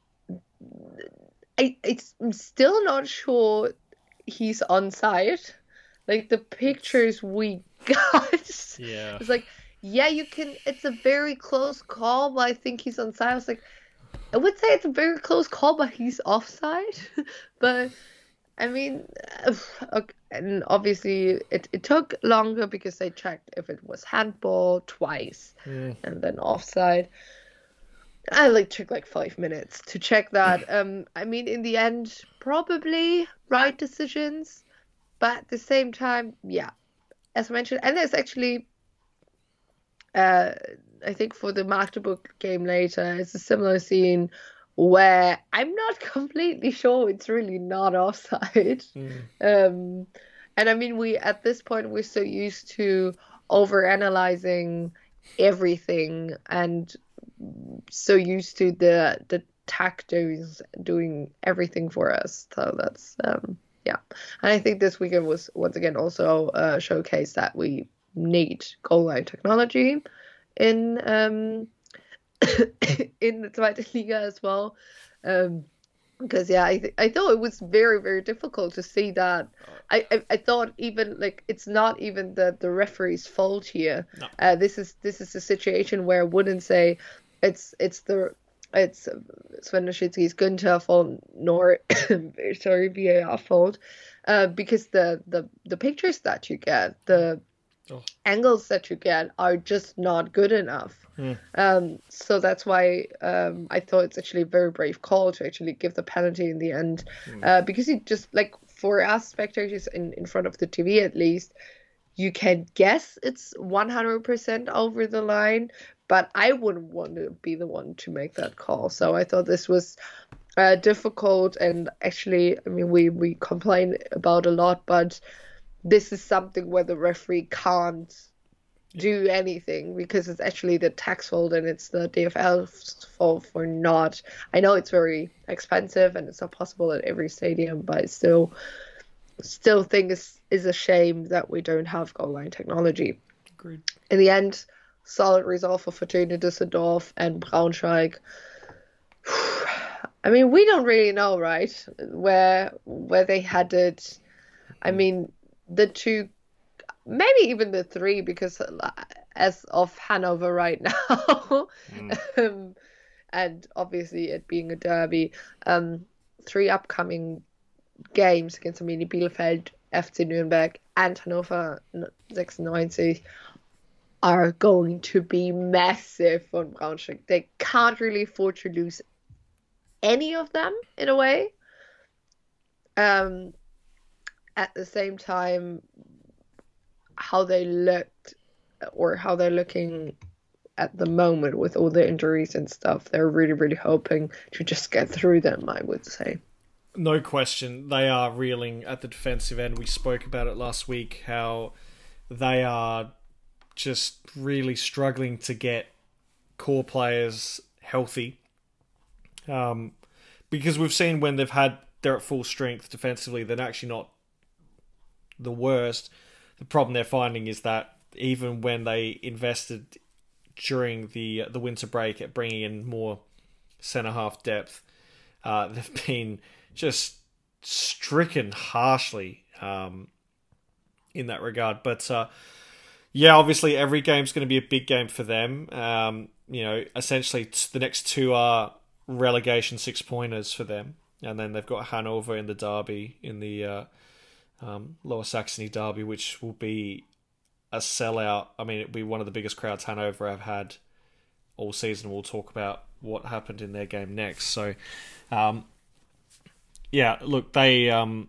I it's, I'm still not sure he's onside. Like the pictures we got, yeah it's like, yeah, you can, it's a very close call, but I think he's onside. I was like, I would say it's a very close call, but he's offside. But I mean, okay, and obviously it, it took longer because they checked if it was handball twice mm. and then offside. I like took like five minutes to check that. Um, I mean, in the end, probably right decisions, but at the same time, yeah, as mentioned, and there's actually, uh, I think for the Magdeburg game later, it's a similar scene where I'm not completely sure it's really not offside. Mm. Um, and I mean, we at this point we're so used to overanalyzing everything and so used to the the tactos doing everything for us. So that's um, yeah. And I think this weekend was once again also a showcase that we need goal line technology in um in the Zweite Liga as well, um because yeah I th- I thought it was very very difficult to see that. I, I I thought even like it's not even the the referee's fault here. No. Uh, this is this is a situation where I wouldn't say it's it's the it's Sven Leszczycki's Günther fault nor sorry V A R fault, uh, because the the the pictures that you get, the Oh. angles that you get are just not good enough. Mm. Um, so that's why um, I thought it's actually a very brave call to actually give the penalty in the end, mm. uh, because it just like for us spectators in, in front of the T V at least, you can guess it's one hundred percent over the line, but I wouldn't want to be the one to make that call. So I thought this was uh, difficult. And actually, I mean, we, we complain about a lot, but this is something where the referee can't do anything because it's actually the tax fault and it's the D F L's fault for not. I know it's very expensive and it's not possible at every stadium, but I still still think it's is a shame that we don't have goal line technology. Agreed. In the end, solid result for Fortuna Düsseldorf and Braunschweig. I mean, we don't really know, right, where where they headed. I mean, the two. Maybe even the three, because as of Hanover right now, mm. um, and obviously it being a derby, um, three upcoming games against Arminia Bielefeld, F C Nürnberg, and Hannover sixty-nine are going to be massive for Braunschweig. They can't really afford to lose any of them in a way. Um, at the same time, how they looked or how they're looking at the moment with all the injuries and stuff, they're really, really hoping to just get through them, I would say. No question. They are reeling at the defensive end. We spoke about it last week, how they are just really struggling to get core players healthy. Um, because we've seen when they've had, they're at full strength defensively, they're actually not the worst. The problem they're finding is that even when they invested during the the winter break at bringing in more centre-half depth, uh, they've been just stricken harshly um, in that regard. But uh, yeah, obviously every game's going to be a big game for them. Um, you know, essentially the next two are relegation six-pointers for them. And then they've got Hanover in the derby, in the... Uh, Um, Lower Saxony derby, which will be a sellout. I mean, it'll be one of the biggest crowds Hanover have had all season. We'll talk about what happened in their game next. So, um, yeah, look, they, um,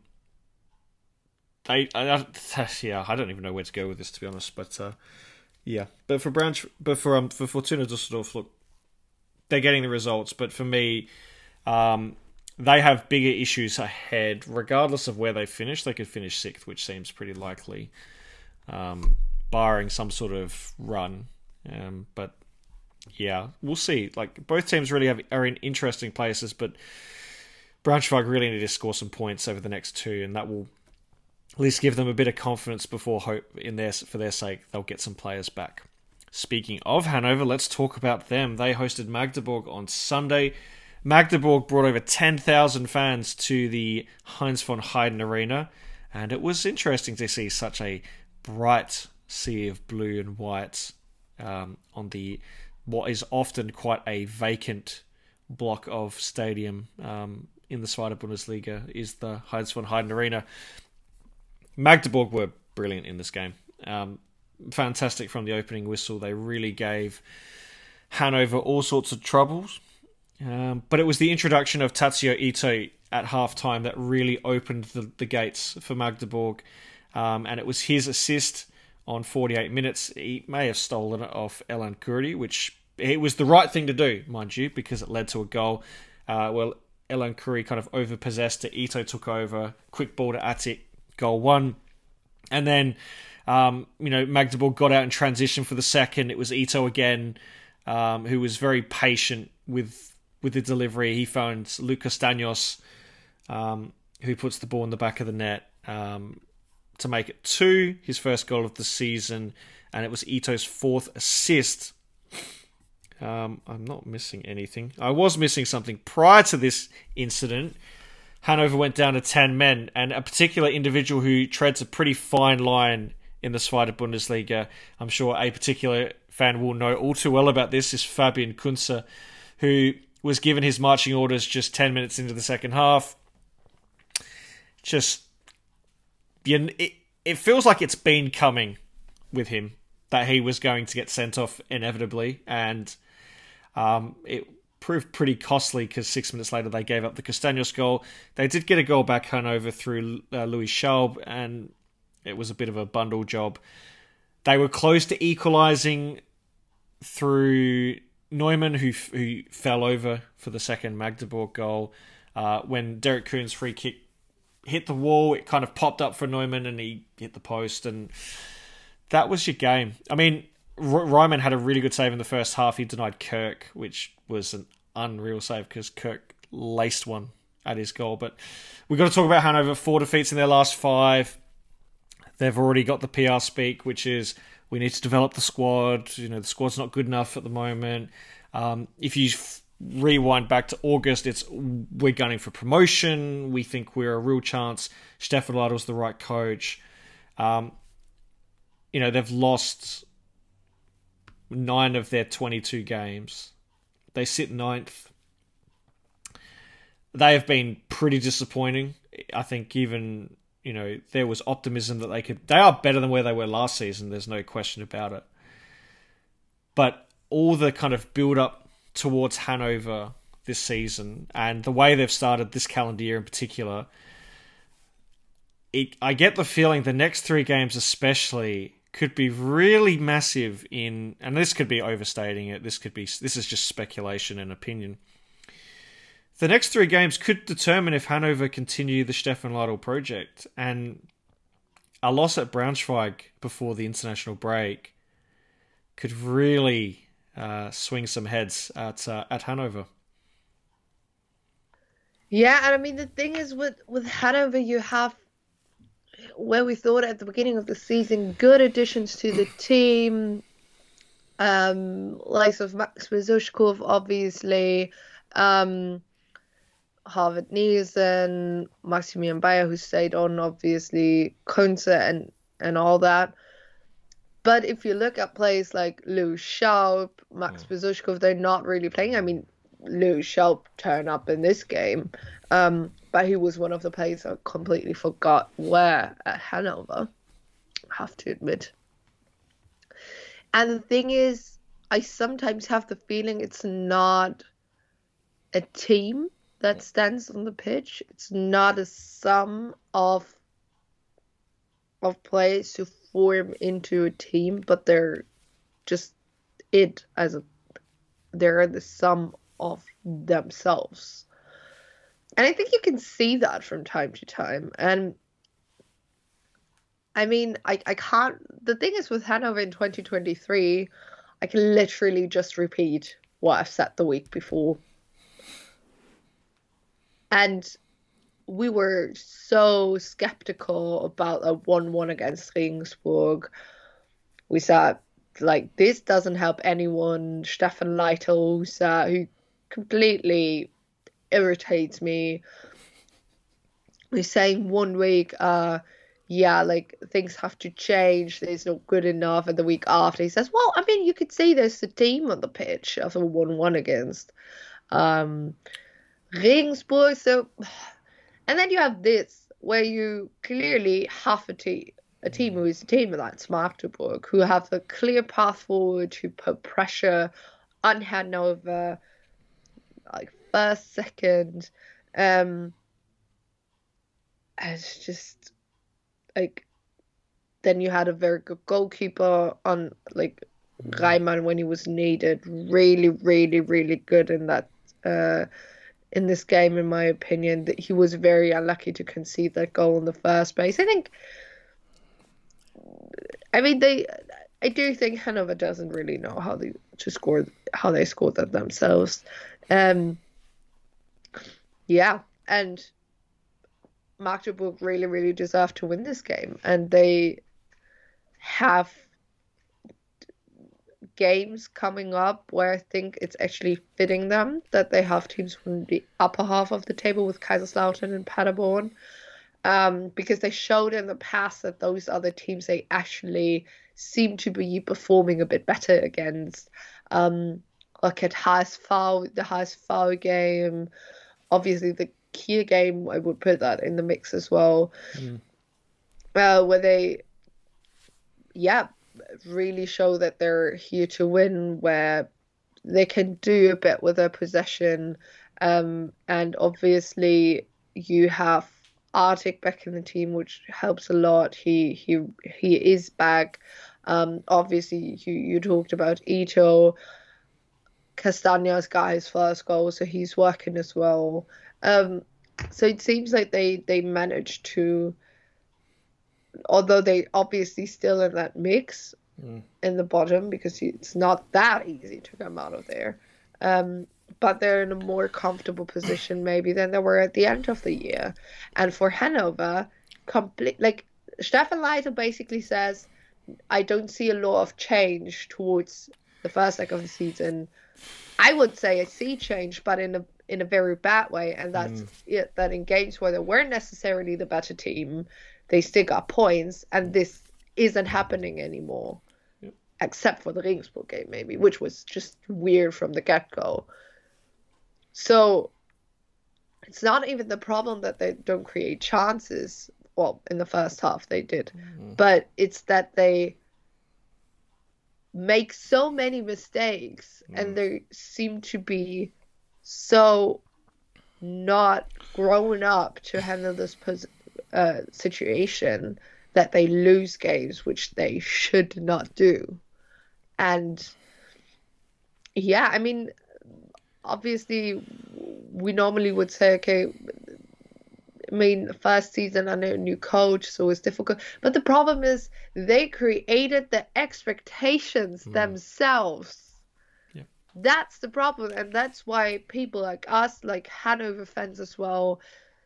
they, I, I, yeah, I don't even know where to go with this, to be honest. But uh, yeah, but for Branch, but for um, for Fortuna Düsseldorf, look, they're getting the results. But for me, um. They have bigger issues ahead, regardless of where they finish. They could finish sixth, which seems pretty likely, um, barring some sort of run. Um, but yeah, we'll see. Like both teams really have, are in interesting places, but Braunschweig really need to score some points over the next two, and that will at least give them a bit of confidence before hope in their for their sake they'll get some players back. Speaking of Hanover, let's talk about them. They hosted Magdeburg on Sunday. Magdeburg brought over ten thousand fans to the Heinz von Heiden Arena, and it was interesting to see such a bright sea of blue and white um, on the what is often quite a vacant block of stadium um, in the Zweite Bundesliga is the Heinz von Heiden Arena. Magdeburg were brilliant in this game. Um, fantastic from the opening whistle. They really gave Hanover all sorts of troubles. Um, but it was the introduction of Tatsuya Ito at halftime that really opened the, the gates for Magdeburg. Um, and it was his assist on forty-eight minutes. He may have stolen it off Elan Kurdi, which it was the right thing to do, mind you, because it led to a goal. Uh, well, Elan Kurdi kind of overpossessed it. Ito took over, quick ball to Atik, goal one. And then, um, you know, Magdeburg got out in transition for the second. It was Ito again, um, who was very patient with with the delivery. He found Lucas Stanos, um, who puts the ball in the back of the net um, to make it two, his first goal of the season, and it was Ito's fourth assist. Um, I'm not missing anything. I was missing something. Prior to this incident, Hanover went down to ten men, and a particular individual who treads a pretty fine line in the Zweite Bundesliga, I'm sure a particular fan will know all too well about this, is Fabian Kunze, who was given his marching orders just ten minutes into the second half. Just, you know, it, it feels like it's been coming with him, that he was going to get sent off inevitably, and um, it proved pretty costly because six minutes later they gave up the Castaños goal. They did get a goal back Hanover through uh, Louis Schaub, and it was a bit of a bundle job. They were close to equalising through Neumann, who who fell over for the second Magdeburg goal. Uh, when Derek Kuhn's free kick hit the wall, it kind of popped up for Neumann and he hit the post, and that was your game. I mean, R- Ryman had a really good save in the first half. He denied Kirk, which was an unreal save because Kirk laced one at his goal. But we've got to talk about Hanover. Four defeats in their last five. They've already got the P R speak, which is we need to develop the squad. You know, the squad's not good enough at the moment. Um, if you f- rewind back to August, it's we're gunning for promotion. We think we're a real chance. Stefan Leitel's the right coach. Um, you know, they've lost nine of their twenty-two games. They sit ninth. They have been pretty disappointing. I think even, you know, there was optimism that they could... They are better than where they were last season. There's no question about it. But all the kind of build-up towards Hanover this season and the way they've started this calendar year in particular, it, I get the feeling the next three games especially could be really massive in... And this could be overstating it. This could be... This is just speculation and opinion. The next three games could determine if Hanover continue the Stefan Leitel project, and a loss at Braunschweig before the international break could really uh, swing some heads at uh, at Hanover. Yeah, and I mean the thing is with with Hanover, you have where we thought at the beginning of the season good additions to the team, um, likes of Max Bezushkov, obviously. Um, Harvard Nielsen, Maximilian Bayer, who stayed on, obviously, Kunze and, and all that. But if you look at players like Lou Schaub, Max yeah. Bezushkov, they're not really playing. I mean, Lou Schaub turned up in this game, um, but he was one of the players I completely forgot where at Hanover, I have to admit. And the thing is, I sometimes have the feeling it's not a team that stands on the pitch. It's not a sum of of players who form into a team, but they're just it as a they're the sum of themselves. And I think you can see that from time to time. And I mean, I, I can't the thing is with Hanover in twenty twenty-three, I can literally just repeat what I've said the week before. And we were so skeptical about a one one against Regensburg. We said, like, this doesn't help anyone. Stefan Leitel, uh, who completely irritates me. We're saying one week, uh, yeah, like, things have to change. There's not good enough. And the week after, he says, well, I mean, you could see there's a team on the pitch of a one one against. Um... Regensburg, so, and then you have this where you clearly have a team, a team who is a team like Magdeburg, who have a clear path forward to put pressure on Hanover, like first, second, um, and it's just like then you had a very good goalkeeper on like Reimann when he was needed, really, really, really good in that. Uh, in this game, in my opinion, that he was very unlucky to concede that goal in the first place. I think, I mean, they, I do think Hanover doesn't really know how they to score, how they scored that themselves. Um, yeah, and Magdeburg really, really deserve to win this game, and they have games coming up where I think it's actually fitting them that they have teams from the upper half of the table with Kaiserslautern and Paderborn, um, because they showed in the past that those other teams they actually seem to be performing a bit better against. Um, look at H S V, the H S V game, obviously the Kiel game, I would put that in the mix as well, mm. uh, where they, yeah, really show that they're here to win, where they can do a bit with their possession, um, and obviously you have Artig back in the team, which helps a lot. He he he is back. Um, obviously you you talked about Ito. Castagna's got his first goal, so he's working as well. Um, so it seems like they, they managed to, although they obviously still in that mix mm. in the bottom, because it's not that easy to come out of there. Um, but they're in a more comfortable position maybe than they were at the end of the year. And for Hanover, complete like Stefan Leitl basically says, I don't see a lot of change towards the first leg of the season. I would say I see change, but in a in a very bad way, and that's mm. it, that in games where they weren't necessarily the better team, they still got points, and this isn't happening anymore, yep. except for the Regensburg game maybe, which was just weird from the get-go. So it's not even the problem that they don't create chances. Well, in the first half they did, mm. but it's that they make so many mistakes mm. and they seem to be so not grown up to handle this pos- uh, situation that they lose games, which they should not do. And yeah, I mean, obviously we normally would say, okay, I mean, first season under a new coach, so it's difficult. But the problem is they created the expectations mm. themselves. Yeah. That's the problem. And that's why people like us, like Hanover fans as well,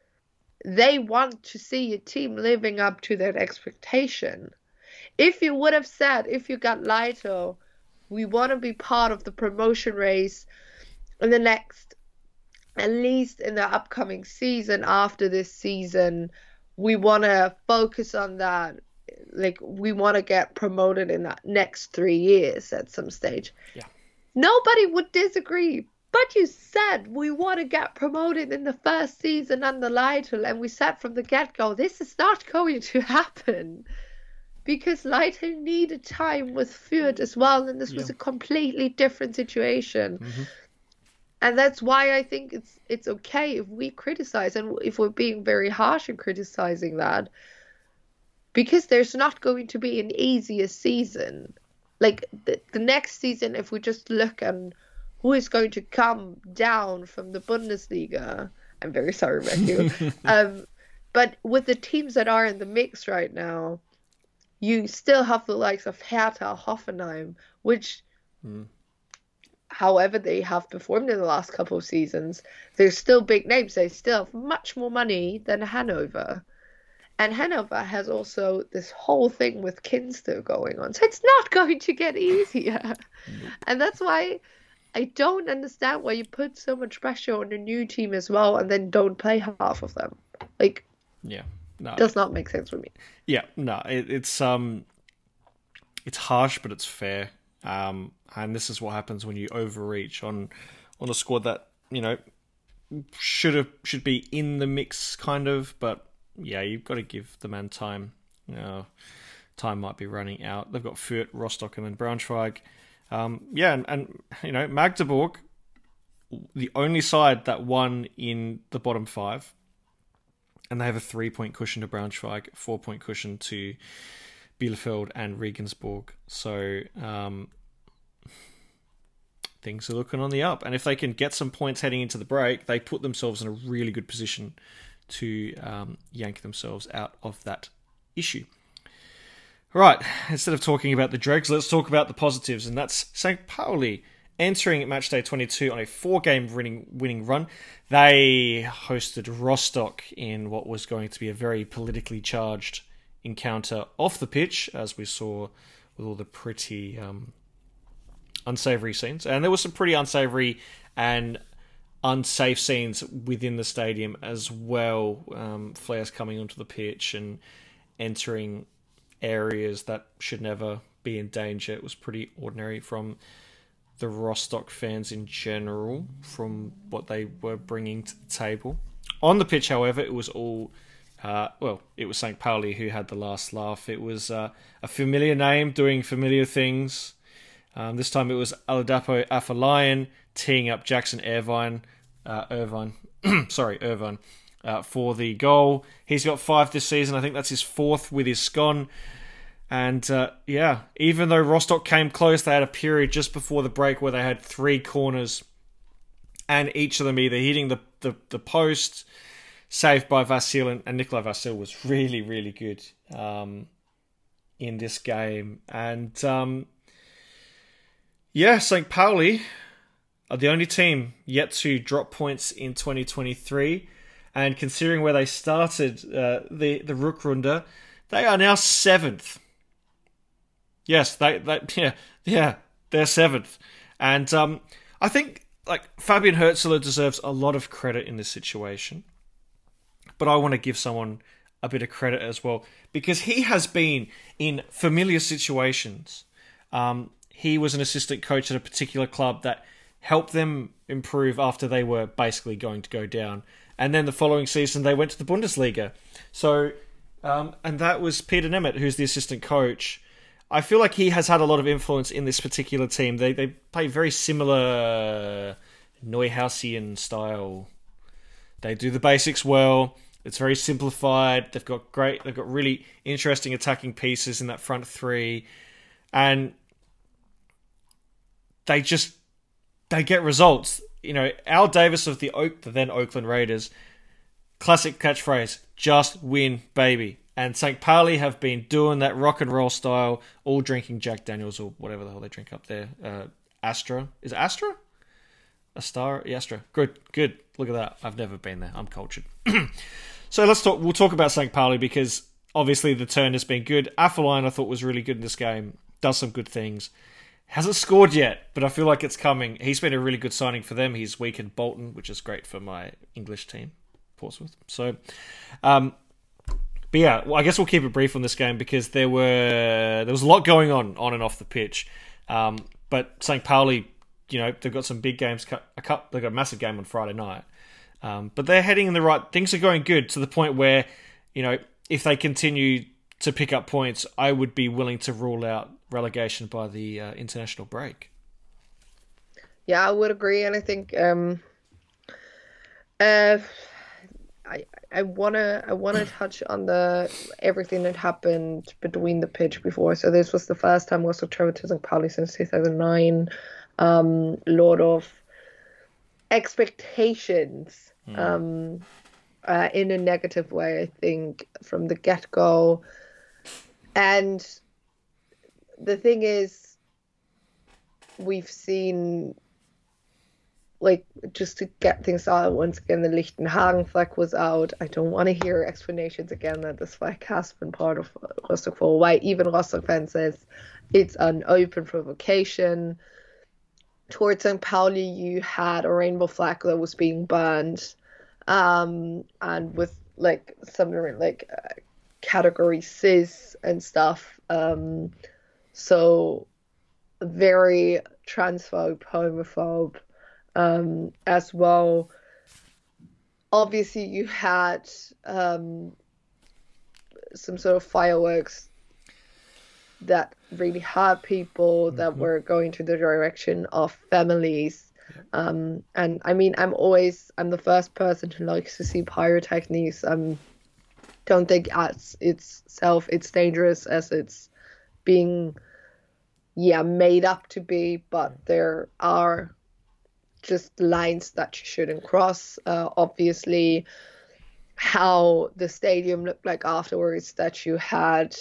they want to see a team living up to that expectation. If you would have said, if you got Leitl, we want to be part of the promotion race in the next, at least in the upcoming season, after this season, we want to focus on that. Like, we want to get promoted in the next three years at some stage. Yeah. Nobody would disagree. But you said we want to get promoted in the first season under Leitl, and we said from the get-go, this is not going to happen. Because Leitl needed time with Fürth as well, and this yeah. was a completely different situation. Mm-hmm. And that's why I think it's it's okay if we criticize, and if we're being very harsh in criticizing that, because there's not going to be an easier season. Like the, the next season, if we just look at who is going to come down from the Bundesliga, I'm very sorry, Matthew. um, but with the teams that are in the mix right now, you still have the likes of Hertha, Hoffenheim, which... Mm. however they have performed in the last couple of seasons, they're still big names. They still have much more money than Hanover. And Hanover has also this whole thing with Kinster going on. So it's not going to get easier. Nope. And that's why I don't understand why you put so much pressure on a new team as well and then don't play half of them. Like, yeah, no, it does not make sense for me. Yeah, no, it, it's um, it's harsh, but it's fair. Um, and this is what happens when you overreach on on a squad that, you know, should have should be in the mix, kind of. But yeah, you've got to give the man time. You know, time might be running out. They've got Fürth, Rostock, and then Braunschweig. Um, yeah, and, and you know, Magdeburg, the only side that won in the bottom five, and they have a three-point cushion to Braunschweig, four-point cushion to Bielefeld and Regensburg. So um, things are looking on the up. And if they can get some points heading into the break, they put themselves in a really good position to um, yank themselves out of that issue. Right, instead of talking about the dregs, let's talk about the positives. And that's Sankt Pauli entering match day twenty-two on a four-game winning, winning run. They hosted Rostock in what was going to be a very politically charged encounter off the pitch, as we saw with all the pretty um, unsavoury scenes. And there were some pretty unsavoury and unsafe scenes within the stadium as well. Um, flares coming onto the pitch and entering areas that should never be in danger. It was pretty ordinary from the Rostock fans in general, from what they were bringing to the table. On the pitch, however, it was all... Uh, well, it was Sankt Pauli who had the last laugh. It was uh, a familiar name doing familiar things. Um, this time it was Oladapo Afolayan teeing up Jackson Irvine, uh, Irvine, sorry, Irvine, uh, for the goal. He's got five this season. I think that's his fourth with his scone. And uh, yeah, even though Rostock came close, they had a period just before the break where they had three corners and each of them either hitting the, the, the post, saved by Vasil, and, and Nikolai Vasil was really, really good um, in this game. And um, yeah, Saint Pauli are the only team yet to drop points in twenty twenty-three. And considering where they started uh, the, the Rückrunde, they are now seventh. Yes, they, they yeah, yeah, they're seventh. And um, I think like Fabian Hürzeler deserves a lot of credit in this situation. But I want to give someone a bit of credit as well, because he has been in familiar situations. Um, he was an assistant coach at a particular club that helped them improve after they were basically going to go down. And then the following season, they went to the Bundesliga. So, um, and that was Peter Nemeth, who's the assistant coach. I feel like he has had a lot of influence in this particular team. They they play very similar Neuhausian style. They do the basics well. It's very simplified. They've got great. They've got really interesting attacking pieces in that front three, and they just they get results. You know, Al Davis of the Oak, the then Oakland Raiders, classic catchphrase: "Just win, baby." And Saint Pauli have been doing that rock and roll style, all drinking Jack Daniels or whatever the hell they drink up there. Uh, Astra, is it Astra? A star, Astra. Good, good. Look at that. I've never been there. I'm cultured. So let's talk. We'll talk about Saint Pauli because obviously the turn has been good. Affeline I thought was really good in this game. Does some good things. Hasn't scored yet, but I feel like it's coming. He's been a really good signing for them. He's weakened Bolton, which is great for my English team, Portsmouth. So, um, but yeah, well, I guess we'll keep it brief on this game because there were there was a lot going on on and off the pitch. Um, but Saint Pauli, you know, they've got some big games. A cup, they've got a massive game on Friday night. Um, but they're heading in the right. Things are going good to the point where, you know, if they continue to pick up points, I would be willing to rule out relegation by the uh, international break. Yeah, I would agree, and I think um, uh, I I wanna I wanna touch on the everything that happened between the pitch before. So this was the first time Rostock traveled to Saint Pauli since two thousand nine. Um, lot of expectations. Mm. Um, uh, in a negative way, I think, from the get-go. And the thing is, we've seen, like, just to get things out, once again, the Lichtenhagen flag was out. I don't want to hear explanations again that this flag has been part of Rostock for a while. Even Rostock fans says it's an open provocation. Towards Saint Pauli, you had a rainbow flag that was being burned, um, and with like something like uh, category cis and stuff. Um, so very transphobe, homophobe, um, as well. Obviously, you had um, some sort of fireworks that really hurt people, that mm-hmm. were going to the direction of families. Yeah. Um, and I mean, I'm always, I'm the first person who likes to see pyrotechnics. I um, don't think as itself it's dangerous as it's being, yeah, made up to be, but there are just lines that you shouldn't cross. Uh, obviously, how the stadium looked like afterwards, that you had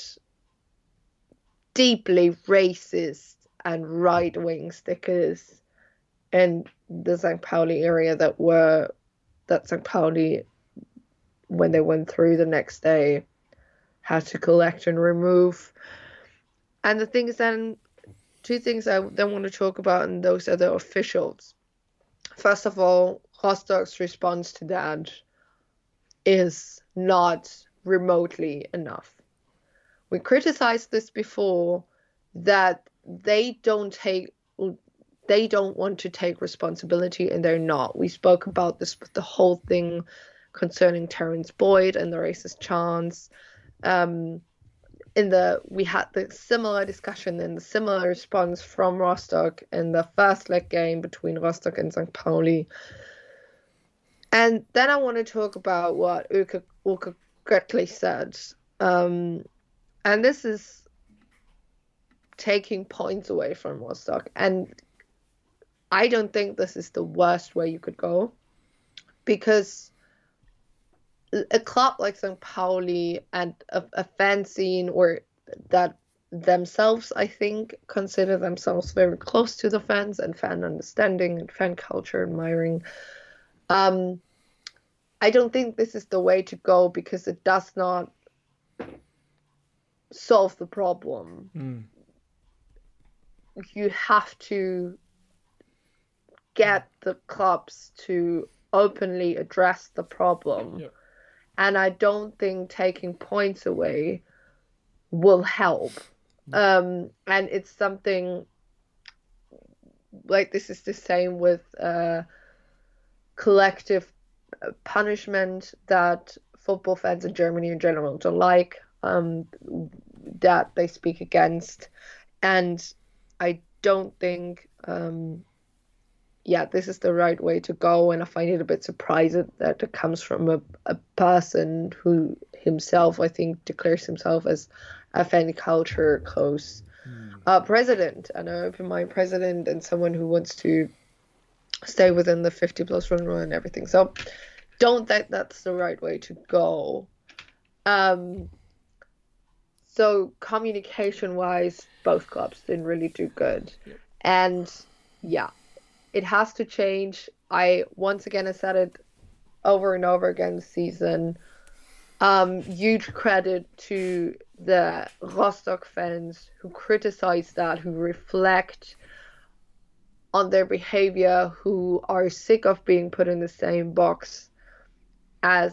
deeply racist and right-wing stickers in the Saint Pauli area that were that Saint Pauli, when they went through the next day, had to collect and remove. And the thing is, then two things I then want to talk about, and those are the officials. First of all, Rostock's response to that is not remotely enough. We criticized this before, that they don't take, they don't want to take responsibility, and they're not. We spoke about this with the whole thing concerning Terence Boyd and the racist chants. Um, in the we had the similar discussion and the similar response from Rostock in the first leg game between Rostock and Saint Pauli. And then I want to talk about what Uke, Uke Göttlich said. Um, And this is taking points away from Rostock. And I don't think this is the worst way you could go, because a club like Saint Pauli and a, a fan scene, or that themselves, I think, consider themselves very close to the fans and fan understanding and fan culture admiring. Um, I don't think this is the way to go, because it does not solve the problem. Mm. You have to get the clubs to openly address the problem. Yeah. And I don't think taking points away will help. Um, and it's something like, this is the same with uh, collective punishment that football fans in Germany in general don't like, um, that they speak against. And I don't think, um, yeah, this is the right way to go. And I find it a bit surprising that it comes from a, a person who himself, I think, declares himself as a fan culture close mm. uh, president, and an open mind president, and someone who wants to stay within the fifty plus run rule and everything. So don't think that's the right way to go. Um, so communication wise, both clubs didn't really do good. Yeah. And yeah, it has to change. I, once again, I said it over and over again this season. Um, huge credit to the Rostock fans who criticize that, who reflect on their behavior, who are sick of being put in the same box as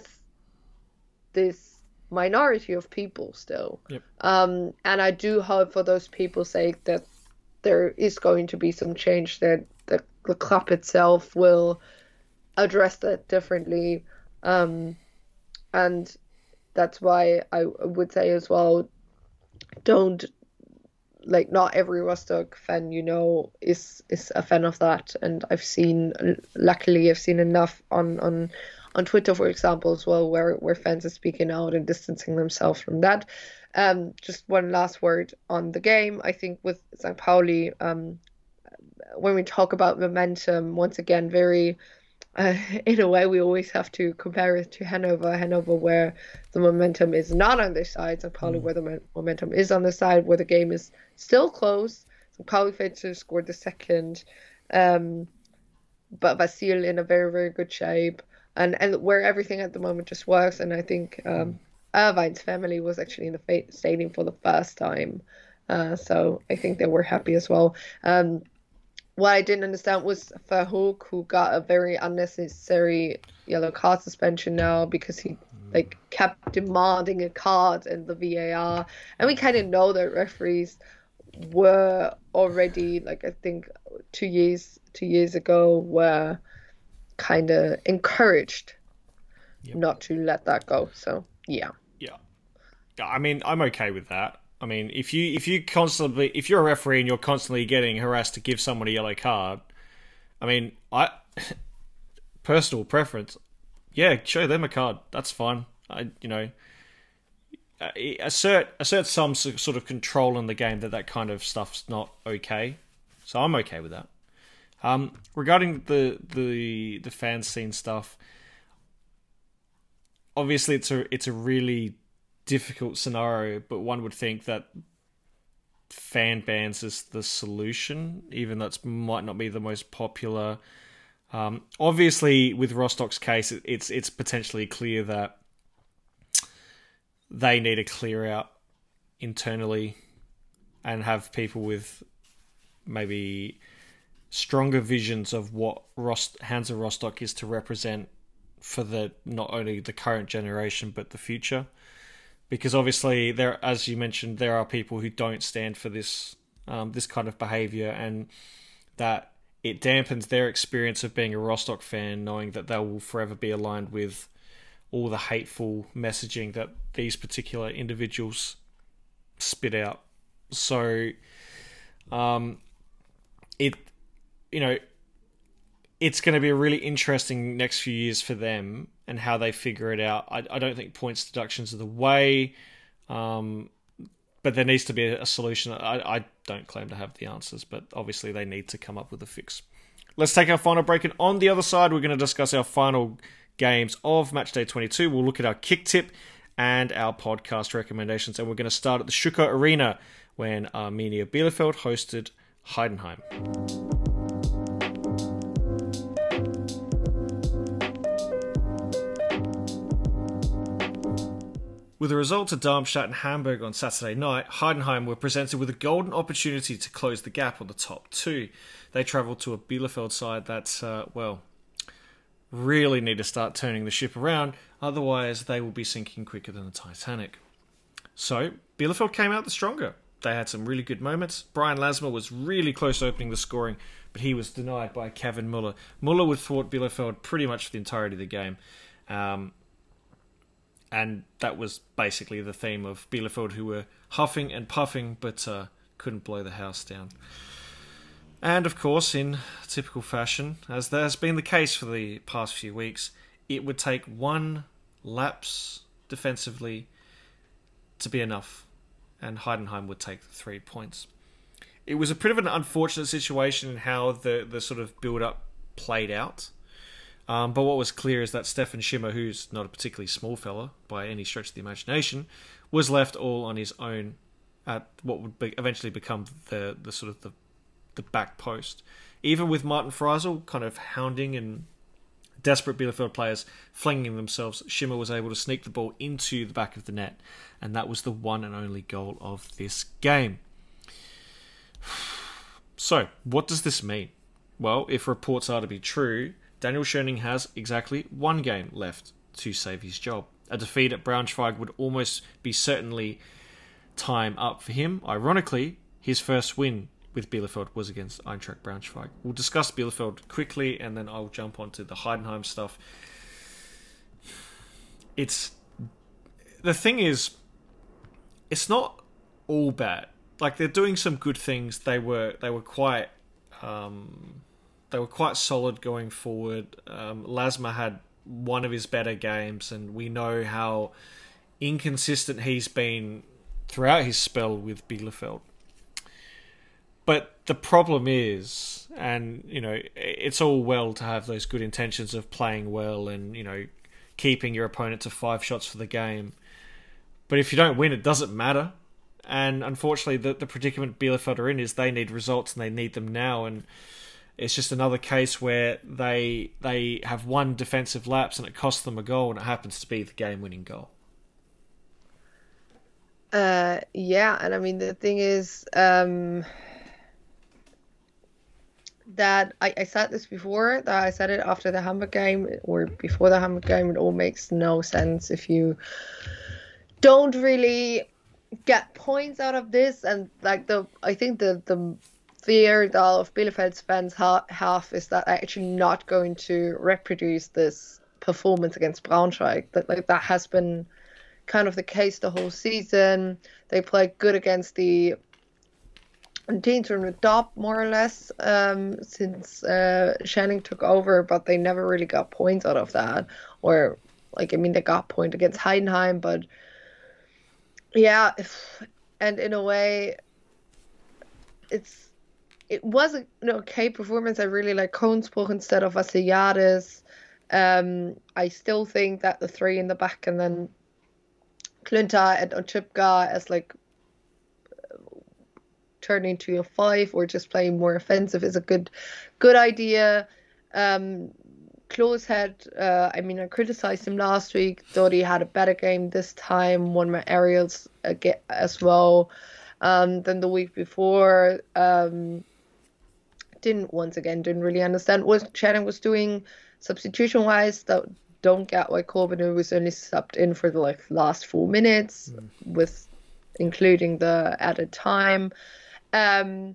this minority of people still. Yep. Um, and I do hope for those people's sake that there is going to be some change, that the, the club itself will address that differently. Um, and that's why I would say as well, don't, like, not every Rostock fan, you know, is is a fan of that. And I've seen, luckily, I've seen enough on, on, on Twitter, for example, as well, where, where fans are speaking out and distancing themselves from that. Um, just one last word on the game. I think with Saint Pauli, um, when we talk about momentum, once again, very... Uh, in a way, we always have to compare it to Hanover. Hanover, where the momentum is not on their side, Saint Pauli, mm. where the mo- momentum is on the side, where the game is still close. Saint Pauli failed to score the second, um, but Vasil in a very, very good shape, and, and where everything at the moment just works. And I think um, Irvine's family was actually in the fa- stadium for the first time, uh, so I think they were happy as well. Um, What I didn't understand was Verhoek, who got a very unnecessary yellow card suspension now because he like kept demanding a card in the V A R, and we kind of know that referees were already, like, I think two years two years ago were kind of encouraged yep. not to let that go. So yeah, yeah, yeah. I mean, I'm okay with that. I mean, if you if you constantly if you're a referee and you're constantly getting harassed to give someone a yellow card, I mean, I personal preference, yeah, show them a card. That's fine. I you know, assert assert some sort of control in the game that that kind of stuff's not okay. So I'm okay with that. Um, regarding the the the fan scene stuff, obviously it's a it's a really difficult scenario, but one would think that fan bans is the solution, even though it might not be the most popular. Um, obviously, with Rostock's case, it's it's potentially clear that they need to clear out internally and have people with maybe stronger visions of what Rost- Hansa Rostock is to represent for the not only the current generation but the future. Because obviously, there, as you mentioned, there are people who don't stand for this um, this kind of behaviour, and that it dampens their experience of being a Rostock fan, knowing that they will forever be aligned with all the hateful messaging that these particular individuals spit out. So, um, it, you know, it's going to be a really interesting next few years for them and how they figure it out. I, I don't think points deductions are the way, um, but there needs to be a, a solution. I, I don't claim to have the answers, but obviously they need to come up with a fix. let's take our final break, and on the other side, we're going to discuss our final games of Matchday twenty-two. We'll look at our kick tip and our podcast recommendations, and we're going to start at the Schucker Arena when Arminia Bielefeld hosted Heidenheim. With the results of Darmstadt and Hamburg on Saturday night, Heidenheim were presented with a golden opportunity to close the gap on the top two. They travelled to a Bielefeld side that, uh, well, really need to start turning the ship around, otherwise they will be sinking quicker than the Titanic. So, Bielefeld came out the stronger. They had some really good moments. Brian Lasmer was really close to opening the scoring, but he was denied by Kevin Muller. Muller would thwart Bielefeld pretty much for the entirety of the game. Um... And that was basically the theme of Bielefeld, who were huffing and puffing, but uh, couldn't blow the house down. And of course, in typical fashion, as there has been the case for the past few weeks, it would take one lapse defensively to be enough, and Heidenheim would take the three points. It was a bit of an unfortunate situation in how the, the sort of build-up played out. Um, but what was clear is that Stefan Schimmer, who's not a particularly small fella by any stretch of the imagination, was left all on his own at what would be eventually become the, the sort of the, the back post. Even with Martin Freisel kind of hounding and desperate Bielefeld players flinging themselves, Schimmer was able to sneak the ball into the back of the net, and that was the one and only goal of this game. So, what does this mean? Well, if reports are to be true, Daniel Schöning has exactly one game left to save his job. A defeat at Braunschweig would almost be certainly time up for him. Ironically, his first win with Bielefeld was against Eintracht Braunschweig. We'll discuss Bielefeld quickly, and then I'll jump onto the Heidenheim stuff. It's... The thing is, it's not all bad. Like, they're doing some good things. They were, they were quite... Um, They were quite solid going forward. Um, Lasma had one of his better games, and we know how inconsistent he's been throughout his spell with Bielefeld. But the problem is, and, you know, it's all well to have those good intentions of playing well and, you know, keeping your opponent to five shots for the game. But if you don't win, it doesn't matter. And unfortunately, the, the predicament Bielefeld are in is they need results, and they need them now, and it's just another case where they they have one defensive lapse and it costs them a goal, and it happens to be the game-winning goal. Uh, yeah, and I mean, the thing is um, that I, I said this before, that I said it after the Hamburg game, or before the Hamburg game, it all makes no sense if you don't really get points out of this. And like the, I think the the fear that all of Bielefeld's fans ha- have is that they're actually not going to reproduce this performance against Braunschweig. That like that has been kind of the case the whole season. They played good against the teams from the top, more or less, um, since uh, Schöning took over, but they never really got points out of that. Or, like, I mean, they got point against Heidenheim, but yeah, if, and in a way, it's it was an okay performance. I really like Koensbroek instead of Vassiliades. Um, I still think that the three in the back and then Klünter and Oczipka as like turning to a five or just playing more offensive is a good good idea. Um, Klose had, uh, I mean, I criticized him last week, thought he had a better game this time, won my aerials as well um, than the week before. Um, didn't, once again, didn't really understand what Schöning was doing substitution-wise. That don't get why Corbin was only subbed in for the like last four minutes, mm. with including the added time. Um,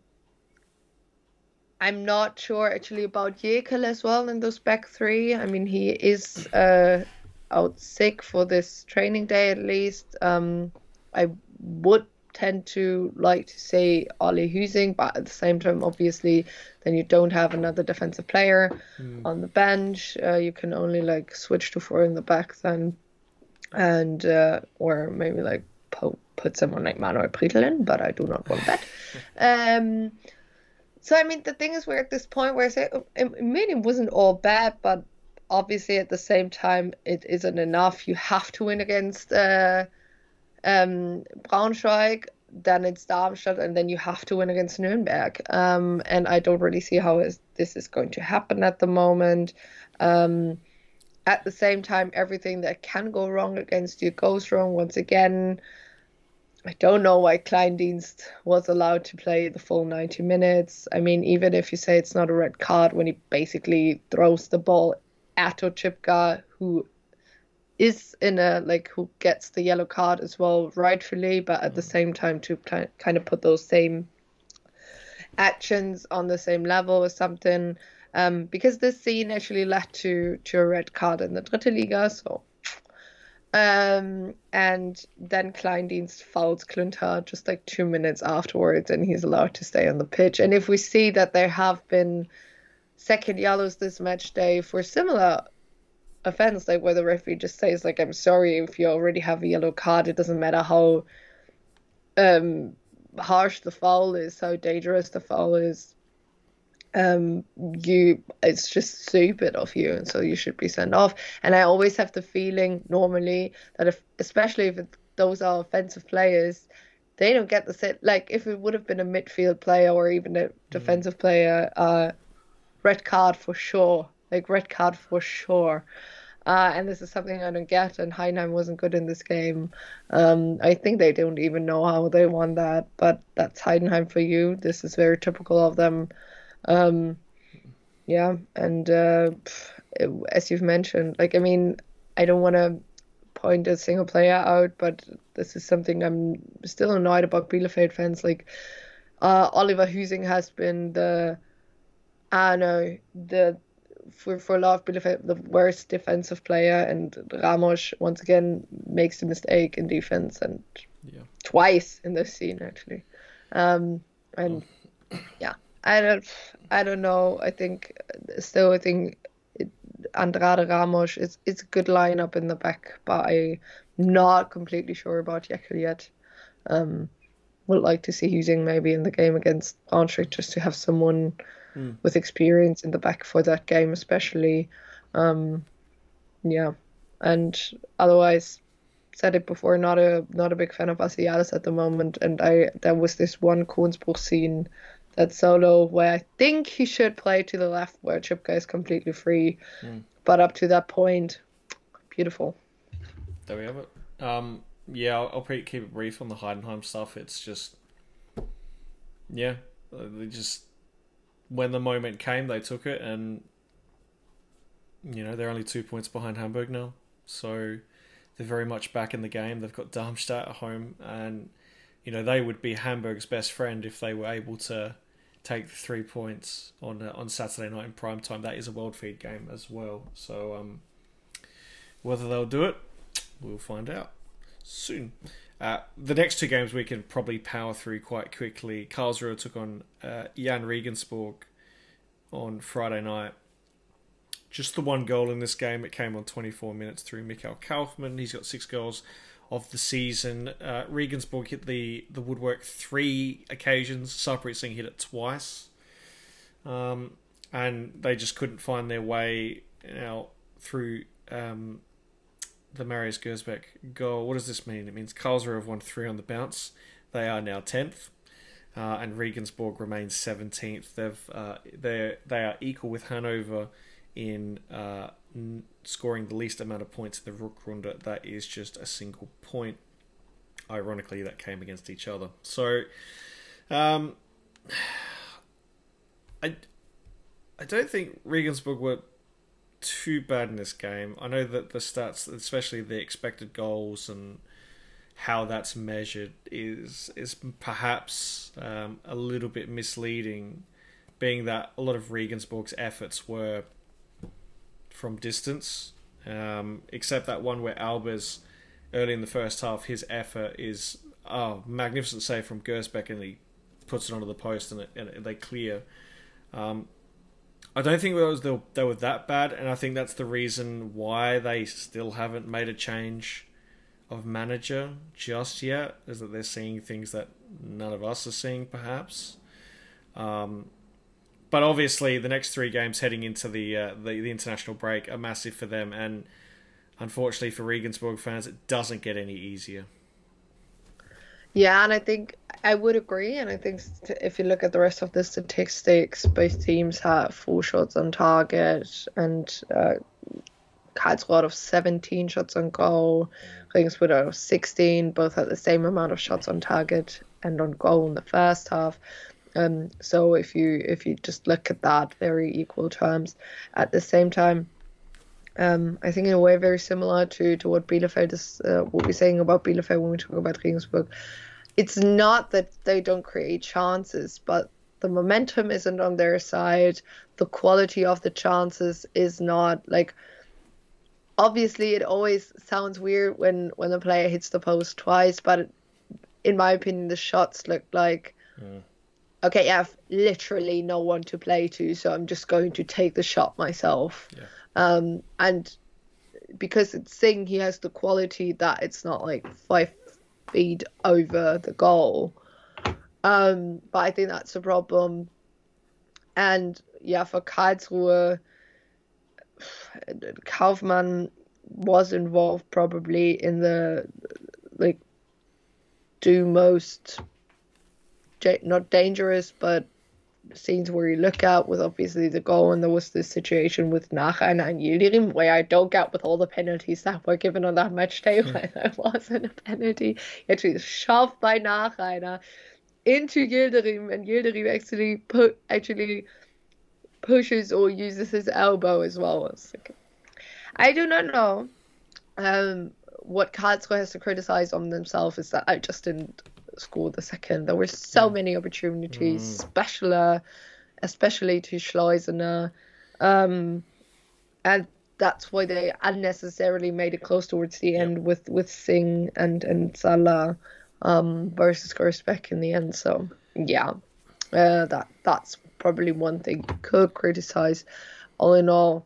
I'm not sure actually about Jekyll as well in those back three. I mean, he is uh, out sick for this training day at least. Um, I would tend to like to say Ollie Husing, but at the same time, obviously, then you don't have another defensive player mm. on the bench. Uh, you can only like switch to four in the back then, and uh, or maybe like po- put someone like Manuel Prietl in, but I do not want that. um, So, I mean, the thing is, we're at this point where I say, it maybe it wasn't all bad, but obviously at the same time, it isn't enough. You have to win against uh, um, Braunschweig, then it's Darmstadt, and then you have to win against Nuremberg. Um, and I don't really see how is, this is going to happen at the moment. Um, at the same time, everything that can go wrong against you goes wrong once again. I don't know why Kleindienst was allowed to play the full ninety minutes. I mean, even if you say it's not a red card, when he basically throws the ball at Ochipka, who is in a, like, who gets the yellow card as well, rightfully, but at the same time to kind of put those same actions on the same level or something. Um, because this scene actually led to, to a red card in the Dritte Liga, so... Um, and then Kleindienst fouls Klünter just like two minutes afterwards, and he's allowed to stay on the pitch. And if we see that there have been second yellows this match day for similar offense, like where the referee just says, like, I'm sorry, if you already have a yellow card, it doesn't matter how um harsh the foul is, how dangerous the foul is. Um, you, it's just stupid of you, and so you should be sent off. And I always have the feeling normally that if, especially if it, those are offensive players, they don't get the set. Like if it would have been a midfield player or even a defensive mm. player, uh, red card for sure. Like red card for sure. Uh, and this is something I don't get. And Heidenheim wasn't good in this game. Um, I think they don't even know how they won that, but that's Heidenheim for you. This is very typical of them. Um, yeah, and uh, it, as you've mentioned, like, I mean, I don't want to point a single player out, but this is something I'm still annoyed about Bielefeld fans. Like, uh, Oliver Hüsing has been the, I don't know, the, for, for a lot of Bielefeld, the worst defensive player, and Ramos, once again, makes a mistake in defense, and yeah. twice in this scene, actually. Um, and, oh. yeah. I don't, I don't know. I think still, I think it, Andrade Ramos is it's a good lineup in the back, but I'm not completely sure about Jekyll yet. Um, would like to see Hüsing maybe in the game against Braunschweig just to have someone mm. with experience in the back for that game, especially. Um, yeah, and otherwise, said it before, not a not a big fan of Asialis at the moment, and I there was this one Koensbruch scene. That solo where I think he should play to the left where Chipka is completely free. Mm. But up to that point, beautiful. There we have it. Um, yeah, I'll, I'll keep it brief on the Heidenheim stuff. It's just, yeah, they just, when the moment came, they took it, and, you know, they're only two points behind Hamburg now. So they're very much back in the game. They've got Darmstadt at home, and, you know, they would be Hamburg's best friend if they were able to take the three points on uh, on Saturday night in prime time. That is a world feed game as well. So um, whether they'll do it, we'll find out soon. Uh, the next two games we can probably power through quite quickly. Karlsruhe took on uh, Jan Regensburg on Friday night. Just the one goal in this game. It came on twenty-four minutes through Mikhail Kaufmann. He's got six goals of the season. Uh, Regensburg hit the, the woodwork three occasions. Sarpreet Singh hit it twice. Um, and they just couldn't find their way out through um, the Marius Gersbeck goal. What does this mean? It means Karlsruhe have won three on the bounce. They are now tenth. Uh, and Regensburg remains seventeenth. They've uh, they they are equal with Hanover in uh, n- scoring the least amount of points in the Rückrunde. That is just a single point. Ironically, that came against each other. So, um, I, I don't think Regensburg were too bad in this game. I know that the stats, especially the expected goals and how that's measured, is is perhaps um, a little bit misleading, being that a lot of Regensburg's efforts were from distance, um, except that one where Albers, early in the first half, his effort is oh magnificent save from Gersbeck, and he puts it onto the post, and, it, and they clear. Um, I don't think those they, they were that bad, and I think that's the reason why they still haven't made a change of manager just yet, is that they're seeing things that none of us are seeing, perhaps. Um, but obviously, the next three games heading into the, uh, the the international break are massive for them, and unfortunately for Regensburg fans, it doesn't get any easier. Yeah, and I think I would agree. And I think if you look at the rest of the statistics, both teams have four shots on target, and uh, Karlsruhe out of seventeen shots on goal, Regensburg out of sixteen. Both had the same amount of shots on target and on goal in the first half. Um, so if you if you just look at that, very equal terms. At the same time, um, I think in a way very similar to, to what Bielefeld is, uh, what we're saying about Bielefeld when we talk about Regensburg. It's not that they don't create chances, but the momentum isn't on their side. The quality of the chances is not, like, obviously it always sounds weird when, when a player hits the post twice, but in my opinion, the shots look like, mm. okay, I have literally no one to play to, so I'm just going to take the shot myself. Yeah. Um, and because it's Singh, he has the quality that it's not like five feet over the goal. Um, but I think that's a problem. And yeah, for Karlsruhe, Kaufmann was involved probably in the, like, do most, not dangerous, but scenes where you look at with obviously the goal, and there was this situation with Nachreiner and Yildirim where I don't get with all the penalties that were given on that match day when there wasn't a penalty. He actually shoved by Nachreiner into Yildirim, and Yildirim actually put actually pushes or uses his elbow as well. Like, I do not know. Um, what Karlsruhe has to criticize on themselves is that I just didn't score the second. There were so yeah. many opportunities, mm. especially, especially to Schleusener. Um, and that's why they unnecessarily made it close towards the end yeah. with, with Singh and, and Salah um, versus Gersbeck in the end. So, yeah, uh, that that's probably one thing you could criticize. All in all,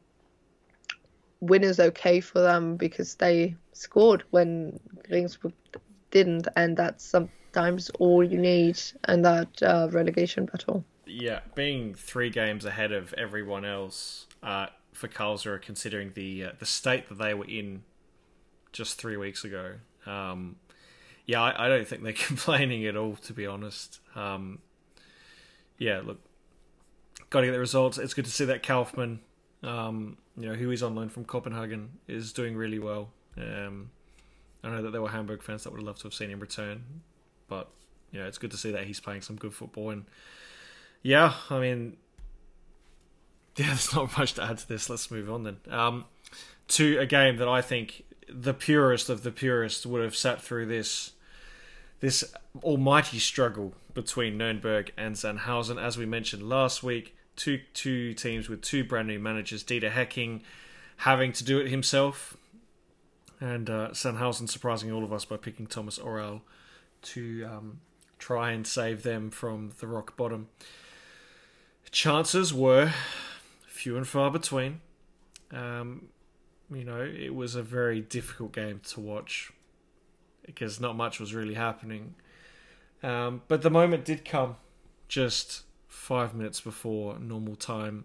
win is okay for them because they scored when Regensburg didn't, and that's sometimes all you need in that uh, relegation battle. Yeah, being three games ahead of everyone else uh, for Karlsruhe, considering the uh, the state that they were in just three weeks ago. Um, yeah, I, I don't think they're complaining at all, to be honest. Um, yeah, look, got to get the results. It's good to see that Kaufmann, um, you know, who is on loan from Copenhagen, is doing really well. Um, I know that there were Hamburg fans that would have loved to have seen him return, but you know, it's good to see that he's playing some good football. And yeah, I mean, yeah, there's not much to add to this. Let's move on then um, to a game that I think the purest of the purists would have sat through this this almighty struggle between Nürnberg and Sandhausen. As we mentioned last week, two two teams with two brand new managers, Dieter Hecking having to do it himself, and uh, Sandhausen surprising all of us by picking Thomas Oral to um, try and save them from the rock bottom. Chances were few and far between. Um, you know, it was a very difficult game to watch because not much was really happening. Um, but the moment did come just five minutes before normal time.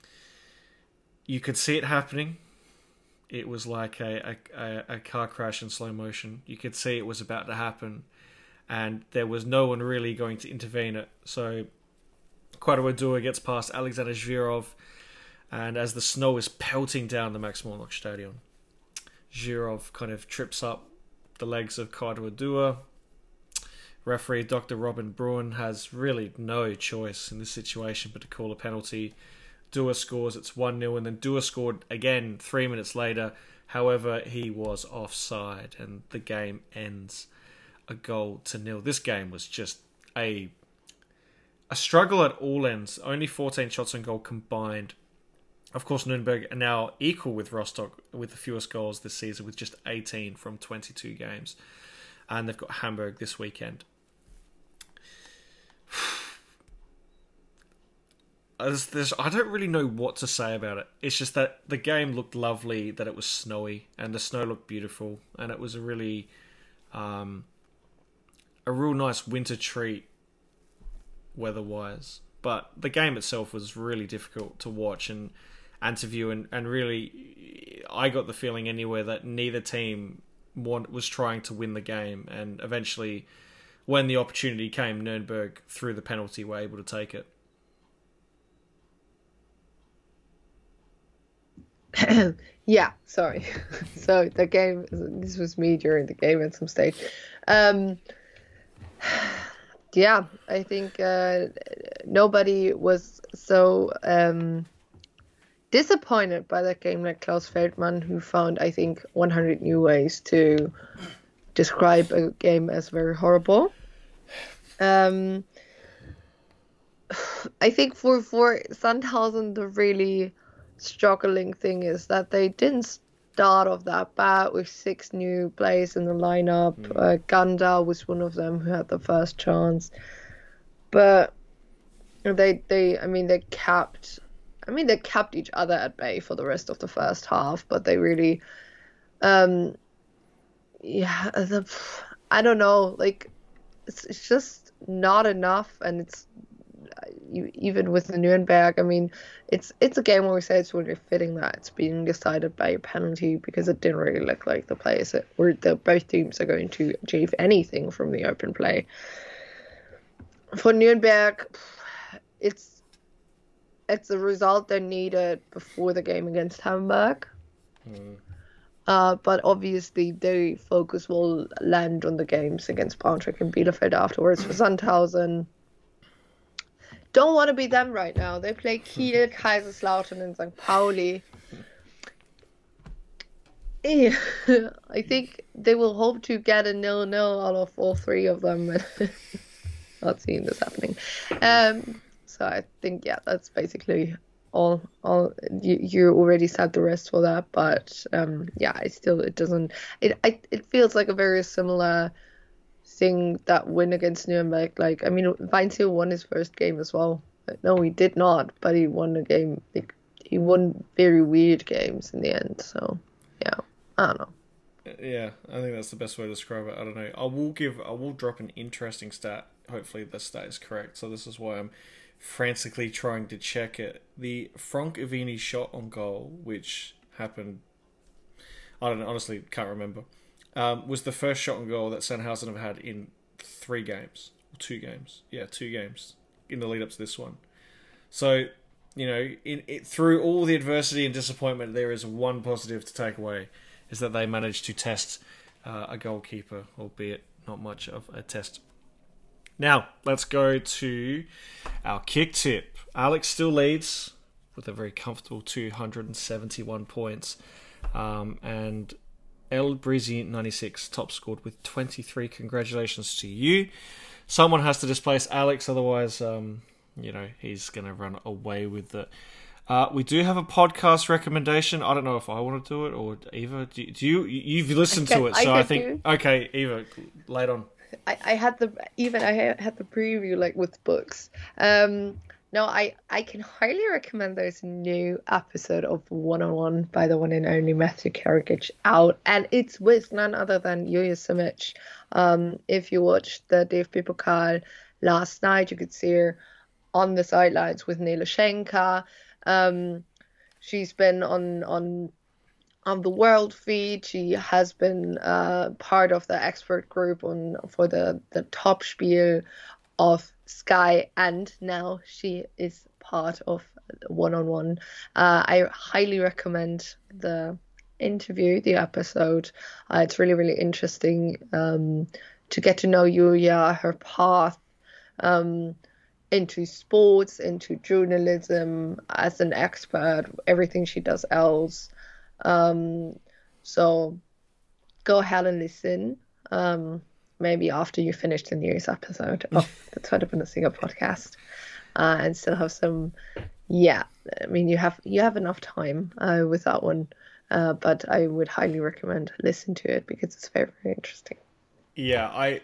You could see it happening. It was like a, a, a car crash in slow motion. You could see it was about to happen, and there was no one really going to intervene it. So Quadradua gets past Alexander Zhirov, and as the snow is pelting down the Max Morlock Stadion, Zhirov kind of trips up the legs of Quadradua. Referee Doctor Robin Bruin has really no choice in this situation but to call a penalty. Dua scores, it's one nil, and then Dua scored again three minutes later. However, he was offside, and the game ends a goal to nil. This game was just a a struggle at all ends. Only fourteen shots on goal combined. Of course, Nürnberg are now equal with Rostock with the fewest goals this season, with just eighteen from twenty-two games. And they've got Hamburg this weekend. There's, there's, I don't really know what to say about it. It's just that the game looked lovely, that it was snowy, and the snow looked beautiful, and it was a really, um, a real nice winter treat, weather-wise. but the game itself was really difficult to watch and and to view, and, and really, I got the feeling anywhere that neither team want, was trying to win the game, and eventually, when the opportunity came, Nürnberg, through the penalty, were able to take it. Yeah, sorry. So the game, this was me during the game at some stage. Um, yeah, I think uh, nobody was so um, disappointed by that game like Klaus Feldmann, who found, I think, one hundred new ways to describe a game as very horrible. Um, I think for, for Sandhausen, the really struggling thing is that they didn't start off that bad with six new players in the lineup. Mm. Uh, Ganda was one of them who had the first chance, but they they I mean they kept I mean they kept each other at bay for the rest of the first half, but they really um yeah the, I don't know, like it's, it's just not enough, and it's You, even with the Nuremberg, I mean, it's it's a game where we say it's really fitting that it's being decided by a penalty, because it didn't really look like the players that were the both teams are going to achieve anything from the open play. For Nuremberg, it's it's a result they needed before the game against Hamburg. Mm. Uh, but obviously, their focus will land on the games against Braunschweig and Bielefeld afterwards. For Sandhausen, don't want to be them right now. They play Kiel, Kaiserslautern, and Sankt Pauli. I think they will hope to get a nil-nil out of all three of them. Not seeing this happening. Um, so I think, yeah, that's basically all. All you, you already said the rest for that, but um, yeah, I still it doesn't. It I, it feels like a very similar thing that win against Nuremberg. Like, I mean, Weinziel won his first game as well. No, he did not, but he won a game. Like, he won very weird games in the end. So, yeah, I don't know. Yeah, I think that's the best way to describe it. I don't know. I will give, I will drop an interesting stat. Hopefully, the stat is correct. So this is why I'm frantically trying to check it. The Frank Avini shot on goal, which happened, I don't know, honestly, can't remember. Um, was the first shot on goal that Sandhausen have had in three games. Or two games. Yeah, two games in the lead up to this one. So, you know, in, it, through all the adversity and disappointment, there is one positive to take away, is that they managed to test uh, a goalkeeper, albeit not much of a test. Now, let's go to our kick tip. Alex still leads with a very comfortable two hundred seventy-one points. Um, and El Breezy ninety-six top scored with twenty-three. Congratulations to you. Someone has to displace Alex, otherwise, um, you know, he's going to run away with it. Uh, we do have a podcast recommendation. I don't know if I want to do it or Eva. Do, do you? You've listened can, to it, so I, I think. Do. Okay, Eva, lay it on. I, I had the even I had the preview like with books. Um, No, I, I can highly recommend there's a new episode of One on One by the one and only Matthew Karagic out, and it's with none other than Julia Simic. Um, if you watched the D F B Pokal last night, you could see her on the sidelines with Nele Schenker. Um, she's been on on on the world feed. She has been uh, part of the expert group on for the the Top Spiel of Sky, and now she is part of One on One. Uh, I highly recommend the interview, the episode. Uh, it's really, really interesting um, to get to know Julia, her path um, into sports, into journalism, as an expert, everything she does else. Um, so go ahead and listen. Um, maybe after you finish the news episode of the Twitter Bundesliga podcast, uh, and still have some, yeah, I mean, you have you have enough time uh, with that one, uh, but I would highly recommend listen to it because it's very, very interesting. Yeah, I,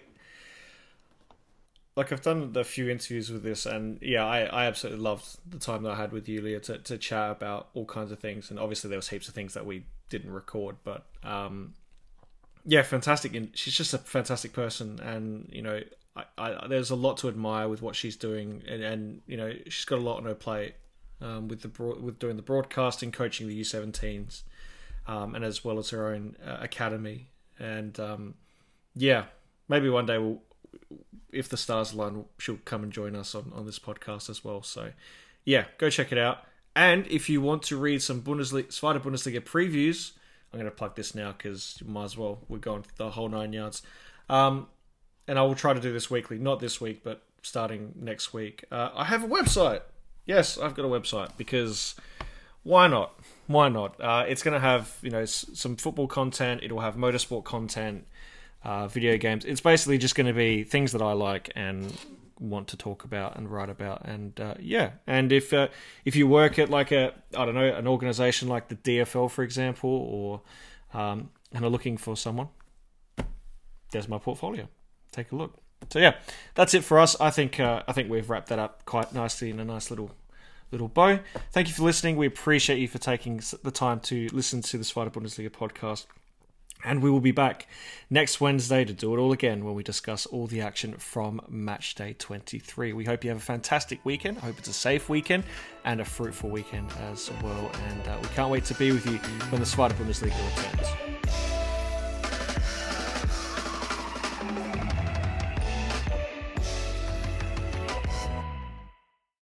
like I've done a few interviews with this, and yeah, I, I absolutely loved the time that I had with Julia to, to chat about all kinds of things, and obviously there was heaps of things that we didn't record, but um, yeah, fantastic. And she's just a fantastic person, and you know, I, I, there's a lot to admire with what she's doing, and, and you know she's got a lot on her plate um, with the broad, with doing the broadcasting, coaching the U seventeens, um, and as well as her own uh, academy. And um, yeah, maybe one day we'll, if the stars align, she'll come and join us on, on this podcast as well. So yeah, go check it out. And if you want to read some Bundesliga, Zweite Bundesliga previews, I'm going to plug this now because you might as well. We're going the whole nine yards. Um, and I will try to do this weekly. Not this week, but starting next week. Uh, I have a website. Yes, I've got a website because why not? Why not? Uh, it's going to have you know s- some football content. It'll have motorsport content, uh, video games. It's basically just going to be things that I like and want to talk about and write about. And uh, yeah, and if uh, if you work at like a I don't know an organization like the D F L, for example, or um, and are looking for someone, there's my portfolio. Take a look. So yeah, that's it for us. I think uh, I think we've wrapped that up quite nicely in a nice little little bow. Thank you for listening. We appreciate you for taking the time to listen to the Zweite Bundesliga podcast. And we will be back next Wednesday to do it all again when we discuss all the action from match day twenty-three. We hope you have a fantastic weekend. I hope it's a safe weekend and a fruitful weekend as well. And uh, we can't wait to be with you when the Zweite Bundesliga returns.